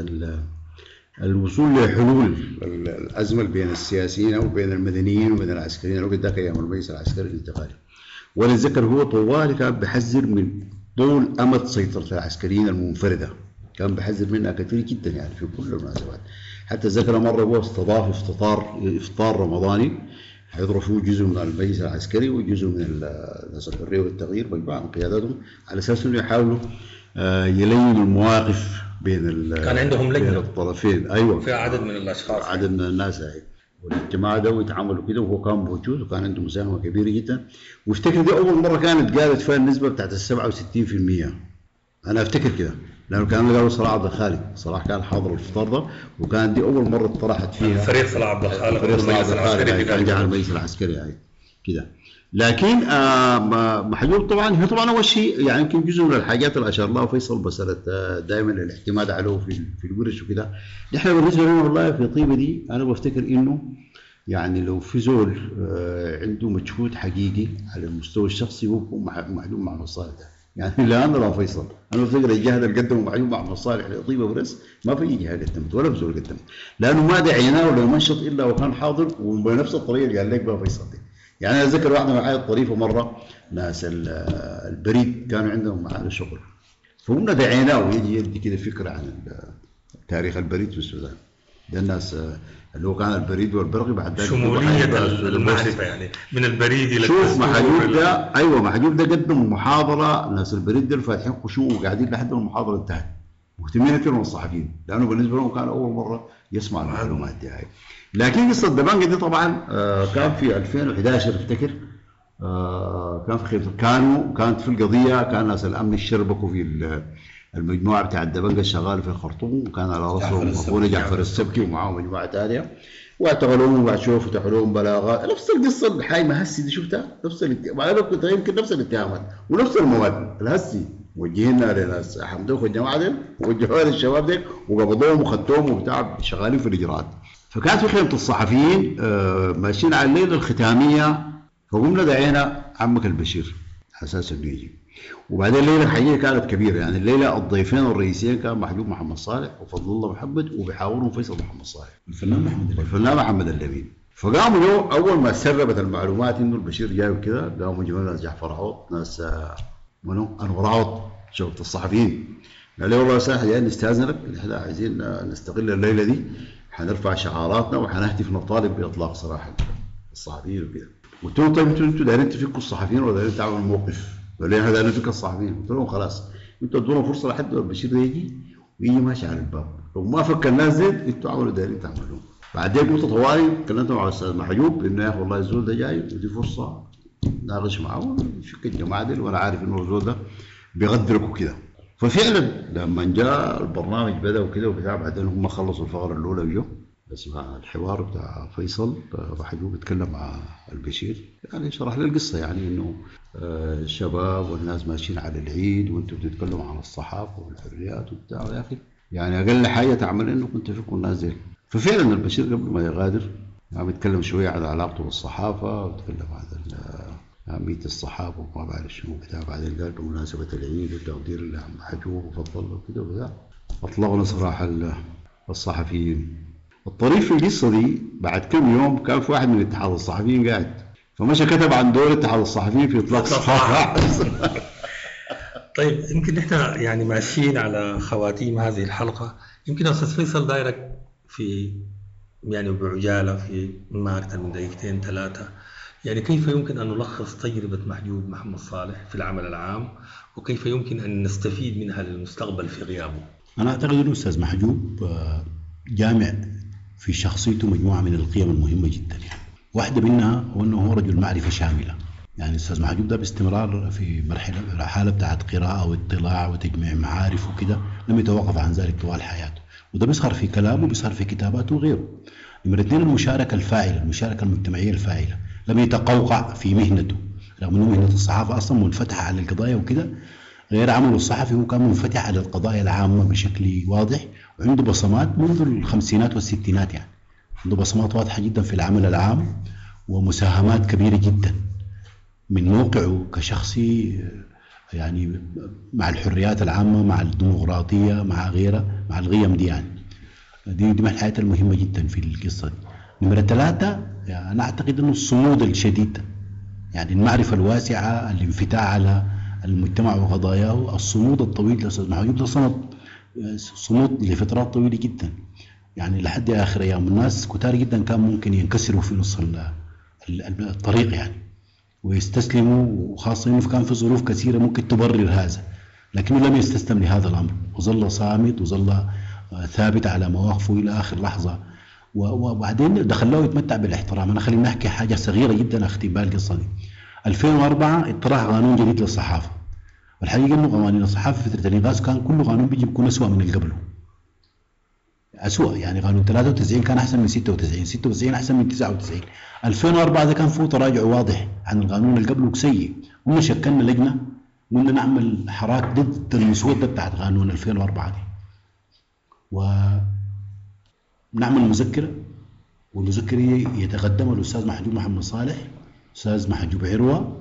الوصول لحلول الازمه بين السياسيين وبين المدنيين وبين العسكريين. الوقت ذاك ايام المجلس العسكري الانتقالي، ولذكر هو طوال كان بحذر من طول امد سيطره العسكريين المنفرده، كان بحذر منها كثير جدا يعني في كل المناسبات. حتى ذكر مره هو استضاف افطار رمضاني حيضرب فيه جزء من المجلس العسكري وجزء من الناس الحريه والتغيير مجموعه من قياداتهم على اساس انه يحاولوا يلينوا المواقف كان عندهم لجنه بين الطرفين. ايوه في عدد من الاشخاص، عدد من الناس هاي والاجتماع ده ويتعاملوا كده، وهو كان موجود وكان عنده مساهمه كبيره جدا. وافتكر دي اول مره كانت قالت فيها النسبه بتاعت 67%. انا افتكر كده لانه كان قالوا صلاح عبد الخالق، صلاح كان حاضر الافطار ده وكان دي اول مره اطرحت فيها فريق صلاح عبد الخالق كان جاء المجلس العسكري هاي كده. لكن محجوب طبعا هي طبعا اول شيء يعني يمكن جزء من الحاجات اللي اشار لها فيصل مساله دائما الاعتماد عليه في الورش وكده. نحن بالنسبه لنا والله في طيبه دي انا بفتكر انه يعني لو في زول عنده مجهود حقيقي على المستوى الشخصي هو محجوب مع مصالح ده. يعني لا انا لا فيصل، انا بفتكر الجهد اللي قدمه محجوب مع مصالح لطيبه ورس ما في جهه قدمت ولا بزول قدمت، لانه ما دعيناه ولا منشط الا وكان حاضر وبنفس الطريقه اللي قال لك بها فيصل دي. يعني انا اتذكر واحده من الحاجات الطريفه مره ناس البريد كانوا عندهم معانا شغل فقلنا دعيناه ويجي يدي كده فكره عن تاريخ البريد في السودان. ده الناس اللي هو كان البريد والبرقي بعد ذلك شموليه المعرفه يعني من البريد الى شوف محجوب ده ايوه محجوب ده قدم محاضره ناس البريد دول فاتحين خشوع وقاعدين لحد المحاضره انتهت مهتمين كثير من الصحفيين لانه بالنسبه لهم كان اول مره يسمع المعلومات دي هاي. لكن قصه دبنجة دي طبعا كان في 2011 افتكر كان في خيمه كانت في القضيه كان ناس الامن اشتركوا في المجموعه بتاع دبنجة الشغاله في الخرطوم وكان على راسهم اخونا جعفر السبكي ومعاه مجموعه ثانيه واعتقلوهم وبعد شويه فتحوا لهم بلاغات نفس القصه الحايمه هسي دي شفتها نفس انا كنت يمكن نفس الاتهامات ونفس المواد الهسي موجهينها لناس حمدوك والجماعه دي ووجهوها للشباب دي وقبضوهم وخدتوهم وبتاع شغالين في الاجراءات. فكانت في خيمه الصحفيين ماشيين على الليله الختاميه فقمنا دعينا عمك البشير على اساس انه يجي. وبعدين الليله الحقيقه كانت كبيره يعني الليله الضيفين الرئيسيين كان محجوب محمد صالح وفضل الله محمد وبيحاورهم فيصل محمد صالح والفنان محمد اللبين. فقاموا له اول ما سربت المعلومات انه البشير جاي وكده قاموا جمعوا ناس جعفر عوض ناس منو انور عوض شغله الصحفيين قال لي والله يا ساحل جايين نستاذنك احنا عايزين نستغل الليله دي حنرفع شعاراتنا وحنهتف نطالب باطلاق سراح الصحفيين وكده. قلت لهم طيب انتوا دايرين تفكوا الصحفيين ولا دايرين تعملوا موقف؟ قالوا لي احنا دايرين نفك الصحفيين. قلت لهم خلاص انتوا ادونا فرصه لحد البشير ده يجي ويجي ماشي على الباب، لو ما فك الناس دي انتوا عملوا دايرين تعملوه. بعدين قلت طوالي كلمت مع الاستاذ محجوب انه يا اخي والله الزول ده جاي ودي فرصه ناقش معاه نشك الجماعه دي، وانا عارف انه الزول ده بيقدرك وكده. ففعلا لما جاء البرنامج بدا وكده وبتاع، بعدين هم خلصوا الفقره الاولى وجو اسمها الحوار بتاع فيصل، محجوب بيتكلم مع البشير يعني شرح لي القصه، يعني انه الشباب والناس ماشيين على العيد وانتم بتتكلموا عن الصحافه والحريات وبتاع، يا اخي يعني اقل حاجه تعمل انكم تفكوا الناس دي. ففعلا البشير قبل ما يغادر عم يتكلم شويه عن علاقته بالصحافه ويتكلم عن أهمية الصحافة وما بعرف شنو بتاع. بعدين قال بمناسبة العيد والتقدير اللي عم حجوه وفضل له وكده وبتاع، أطلقنا صراحة الصحفيين. الطريف في القصة دي بعد كم يوم كان في واحد من اتحاد الصحفيين قاعد، فمشى كتب عن دور اتحاد الصحفيين في إطلاق الصحافة. طيب يمكن احنا يعني ماشيين على خواتيم هذه الحلقة، يمكن أستاذ فيصل دايرك في يعني بعجالة في ما أكثر من دقيقتين ثلاثة، يعني كيف يمكن أن نلخص تجربة محجوب محمد صالح في العمل العام، وكيف يمكن أن نستفيد منها للمستقبل في غيابه؟ أنا أعتقد أن الأستاذ محجوب جامع في شخصيته مجموعة من القيم المهمة جدا، يعني واحدة منها هو أنه هو رجل معرفة شاملة. يعني الأستاذ محجوب ده باستمرار في حالة بتاعت قراءة واطلاع وتجميع معارف وكده، لم يتوقف عن ذلك طوال حياته، وده بيظهر في كلامه بيظهر في كتاباته وغيره. نمرة 2 المشاركة الفاعلة، المشاركة المجتمعية الفاعلة، لم يتقوقع في مهنته، رغم أنه مهنة الصحافة أصلا منفتحة على القضايا وكده، غير عمله الصحفي هو كان منفتح على القضايا العامة بشكل واضح، وعنده بصمات منذ الخمسينات والستينات، يعني عنده بصمات واضحة جدا في العمل العام ومساهمات كبيرة جدا من موقعه كشخصي، يعني مع الحريات العامة، مع الديمقراطية، مع غيرها، مع القيم دي. يعني دي من الحاجات المهمة جدا في القصة دي. نمرة 3 يعني أنا أعتقد أنه الصمود الشديد، يعني المعرفة الواسعة، الانفتاح على المجتمع وقضاياه، الصمود الطويل للأستاذ محجوب ده صمود لفترات طويلة جدا، يعني لحد آخر أيام. الناس كتار جدا كان ممكن ينكسروا في نص الطريق يعني ويستسلموا، وخاصة أنه كان في ظروف كثيرة ممكن تبرر هذا، لكنه لم يستسلم لهذا الأمر وظل صامت وظل ثابت على مواقفه إلى آخر لحظة. وبعدين دخلوه يتمتع بالاحترام. أنا خليني نحكي حاجة صغيرة جدا أختم بها القصة دي. 2004 اطرح قانون جديد للصحافة، والحقيقة إنه قوانين الصحافة في فترة الإنغاز كان كل قانون بيجي بيكون أسوأ من اللي قبله، أسوأ. يعني قانون 93 كان أحسن من 96، 96 أحسن من 99. 2004 ده كان فيه تراجع واضح عن القانون اللي قبله سيء. قلنا شكلنا لجنة قلنا نعمل حراك ضد المسودة بتاعت قانون 2004 دي، ونعمل مذكرة، والمذكرة يتقدم الأستاذ محجوب محمد صالح، أستاذ محجوب عروة،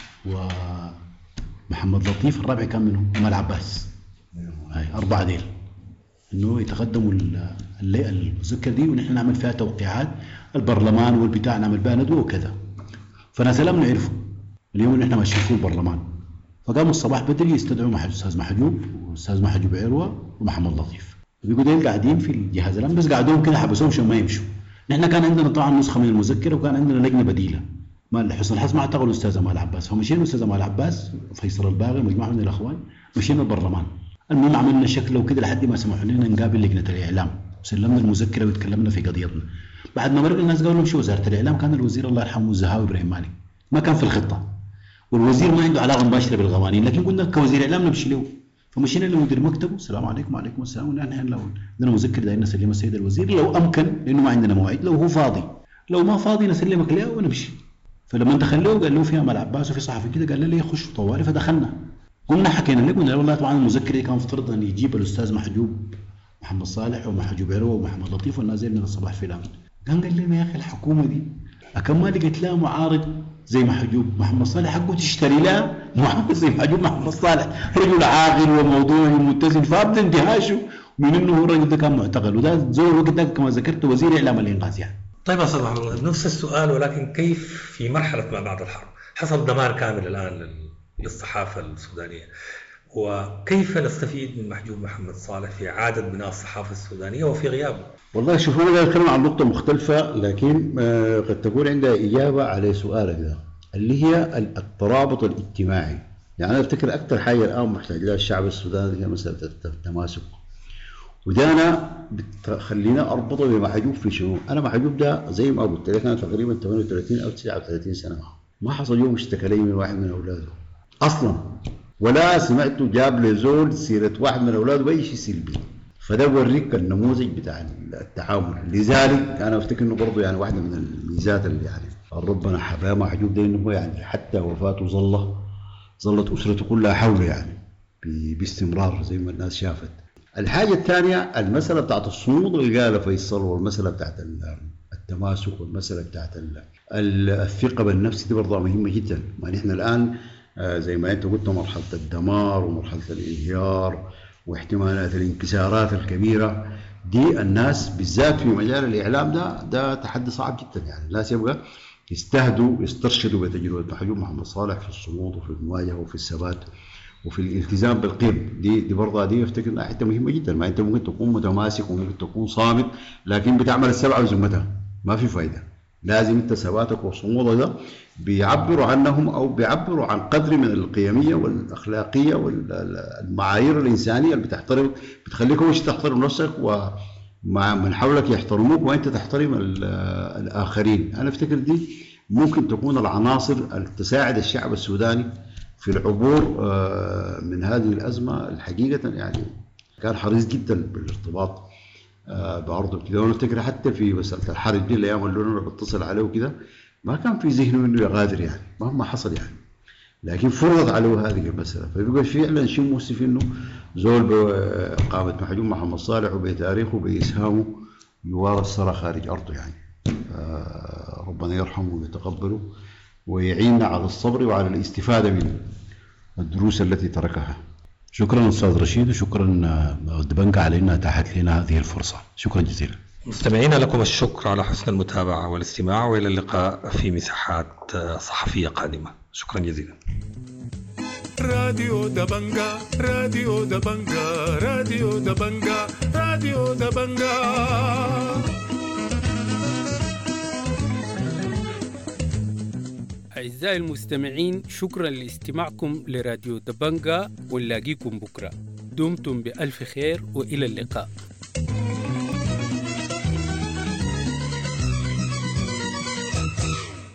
ومحمد لطيف، الرابع كان منهم أمال عباس. هاي 4 ديل إنه يتقدموا المذكرة دي، ونحن نعمل فيها توقيعات البرلمان والبتاع، نعمل بها ندوة وكذا. فناس لم نعرفوا اليوم اللي احنا ماشيين فيه البرلمان، فقاموا الصباح بدري يستدعوا أستاذ محجوب وأستاذ محجوب عروة ومحمد لطيف، بيقوا ديل قاعدين في الجهاز الأمن، بس قاعدون كده حبسوهم عشان ما يمشوا. نحن كان عندنا طبعا نسخة من المذكرة، وكان عندنا لجنة بديلة. ما حسن الحظ ما اعتقلوا الأستاذ أمال عباس، فمشينا الأستاذ أمال عباس وفيصل الباغي مجموعة من الأخوان، مشينا البرلمان. المهم عملنا شكل وكده لحد ما سمحوا لنا نقابل لجنة الإعلام، وسلمنا المذكرة وتكلمنا في قضيتنا. بعد ما مرق الناس قالوا نمشي وزارة الإعلام، كان الوزير الله يرحمه الزهاوي إبراهيم مالك، ما كان في الخطة، والوزير ما عنده علاقة مباشرة بالقوانين، لكن قلنا كوزير إعلام نمشي له. فمشينا لمدير مكتبه، السلام عليكم. وعليكم السلام. ونحن لو عندنا مذكر دايرين نسلمها السيد الوزير لو أمكن، لأنه ما عندنا مواعيد، لو هو فاضي، لو ما فاضي نسلمك له ونمشي. فلما دخلوه قال له في أمال عباس وفي صحفي كده، قال لي يخش طوالي، فدخلنا. قلنا حكينا له، قلنا والله طبعا المذكر كان مفترض أن يجيب الأستاذ محجوب محمد صالح ومحجوب عروة ومحمد لطيف والنازل من الصباح في الأمن. قال لنا يا أخي الحكومة دي أكم ما لقيت لها معارض زي محجوب محمد صالح حقه تشتري لها معارض زي محجوب محمد صالح، رجل عاقل وموضوعي ومتزن، فأبدا اندهاشه من إنه هو الرجل ده كان معتقل، وده زي الوقت ده كما ذكرت وزير إعلام الإنقاذ يعني. طيب أستاذ محمد، نفس السؤال ولكن كيف في مرحلة ما بعد الحرب حصل دمار كامل الآن للصحافة السودانية، وكيف نستفيد من محجوب محمد صالح في إعادة بناء الصحافة السودانية وفي غيابه؟ والله شوف، أنا أتكلم عن نقطة مختلفة، لكن قد تكون عندها إجابة على سؤالك ده، اللي هي الترابط الاجتماعي يعني أنا أفتكر أكثر حاجة الآن محتاج لها الشعب السوداني هي مسألة التماسك، وده أنا بتخلينا أربطه بمحجوب في شنو؟ أنا محجوب ده زي ما قلت لك أنا تقريبا 38 أو 39 سنة ما حصل يوم اشتكى لي من واحد من أولاده أصلا، ولا سمعته جاب لي زول سيرة واحد من أولاده بأي شيء سلبي. فده بوريك النموذج بتاع التعامل. لذلك أنا أفتكر إنه برضه يعني واحدة من الميزات اللي يعني ربنا حباه محجوب ده إنه يعني حتى وفاته ظلت أسرته كلها حوله يعني باستمرار زي ما الناس شافت. الحاجة الثانية المسألة بتاعت الصمود اللي قالها فيصل، والمسألة بتاعت التماسك، والمسألة بتاعت الثقة بالنفس دي برضه مهمة جدا. ما نحن الآن زي ما أنت قلت مرحلة الدمار ومرحلة الانهيار واحتمالات الانكسارات الكبيرة دي، الناس بالذات في مجال الإعلام ده تحدي صعب جدا. يعني الناس يبقى يسترشدوا بتجربة محجوب محمد صالح في الصمود وفي المواجهة وفي الثبات وفي الالتزام بالقيم. دي برضه دي افتكر انها حته مهمه جدا. ما انت ممكن تكون متماسك وممكن تكون صامت، لكن بتعمل السبعه وزمتها ما في فايده. لازم انت ثباتك وصمودك ده بيعبروا عنهم او بيعبروا عن قدر من القيميه والاخلاقيه والمعايير الانسانيه اللي بتخليك مش تحترم نفسك ومع من حولك يحترموك وانت تحترم الاخرين. انا افتكر دي ممكن تكون العناصر اللي تساعد الشعب السوداني في العبور من هذه الأزمة. الحقيقة يعني كان حريص جدا بالارتباط بعرضه كده. وانا افتكر حتى في مسألة الحرب دي الأيام اللي أنا بتصل عليه وكده ما كان في ذهنه إنه يغادر يعني مهما حصل يعني، لكن فرضت عليه هذه المسألة. فبيبقى فعلا شيء مؤسف إنه زول بقامة محجوب محمد صالح وبتاريخه بإسهامه يوارى الثرى خارج أرضه يعني. ربنا يرحمه ويتقبله ويعيننا على الصبر وعلى الاستفادة من الدروس التي تركها. شكرا أستاذ رشيد، وشكرا دبنجا على أنها أتاحت لنا هذه الفرصة. شكرا جزيلا. مستمعينا لكم الشكر على حسن المتابعة والاستماع، وإلى اللقاء في مساحات صحفية قادمة. شكرا جزيلا. راديو دبنجا راديو دبنجا راديو دبنجا راديو دبنجا. أعزائي المستمعين، شكرا لاستماعكم لراديو دبنجا، ونلاقيكم بكرة. دمتم بألف خير وإلى اللقاء.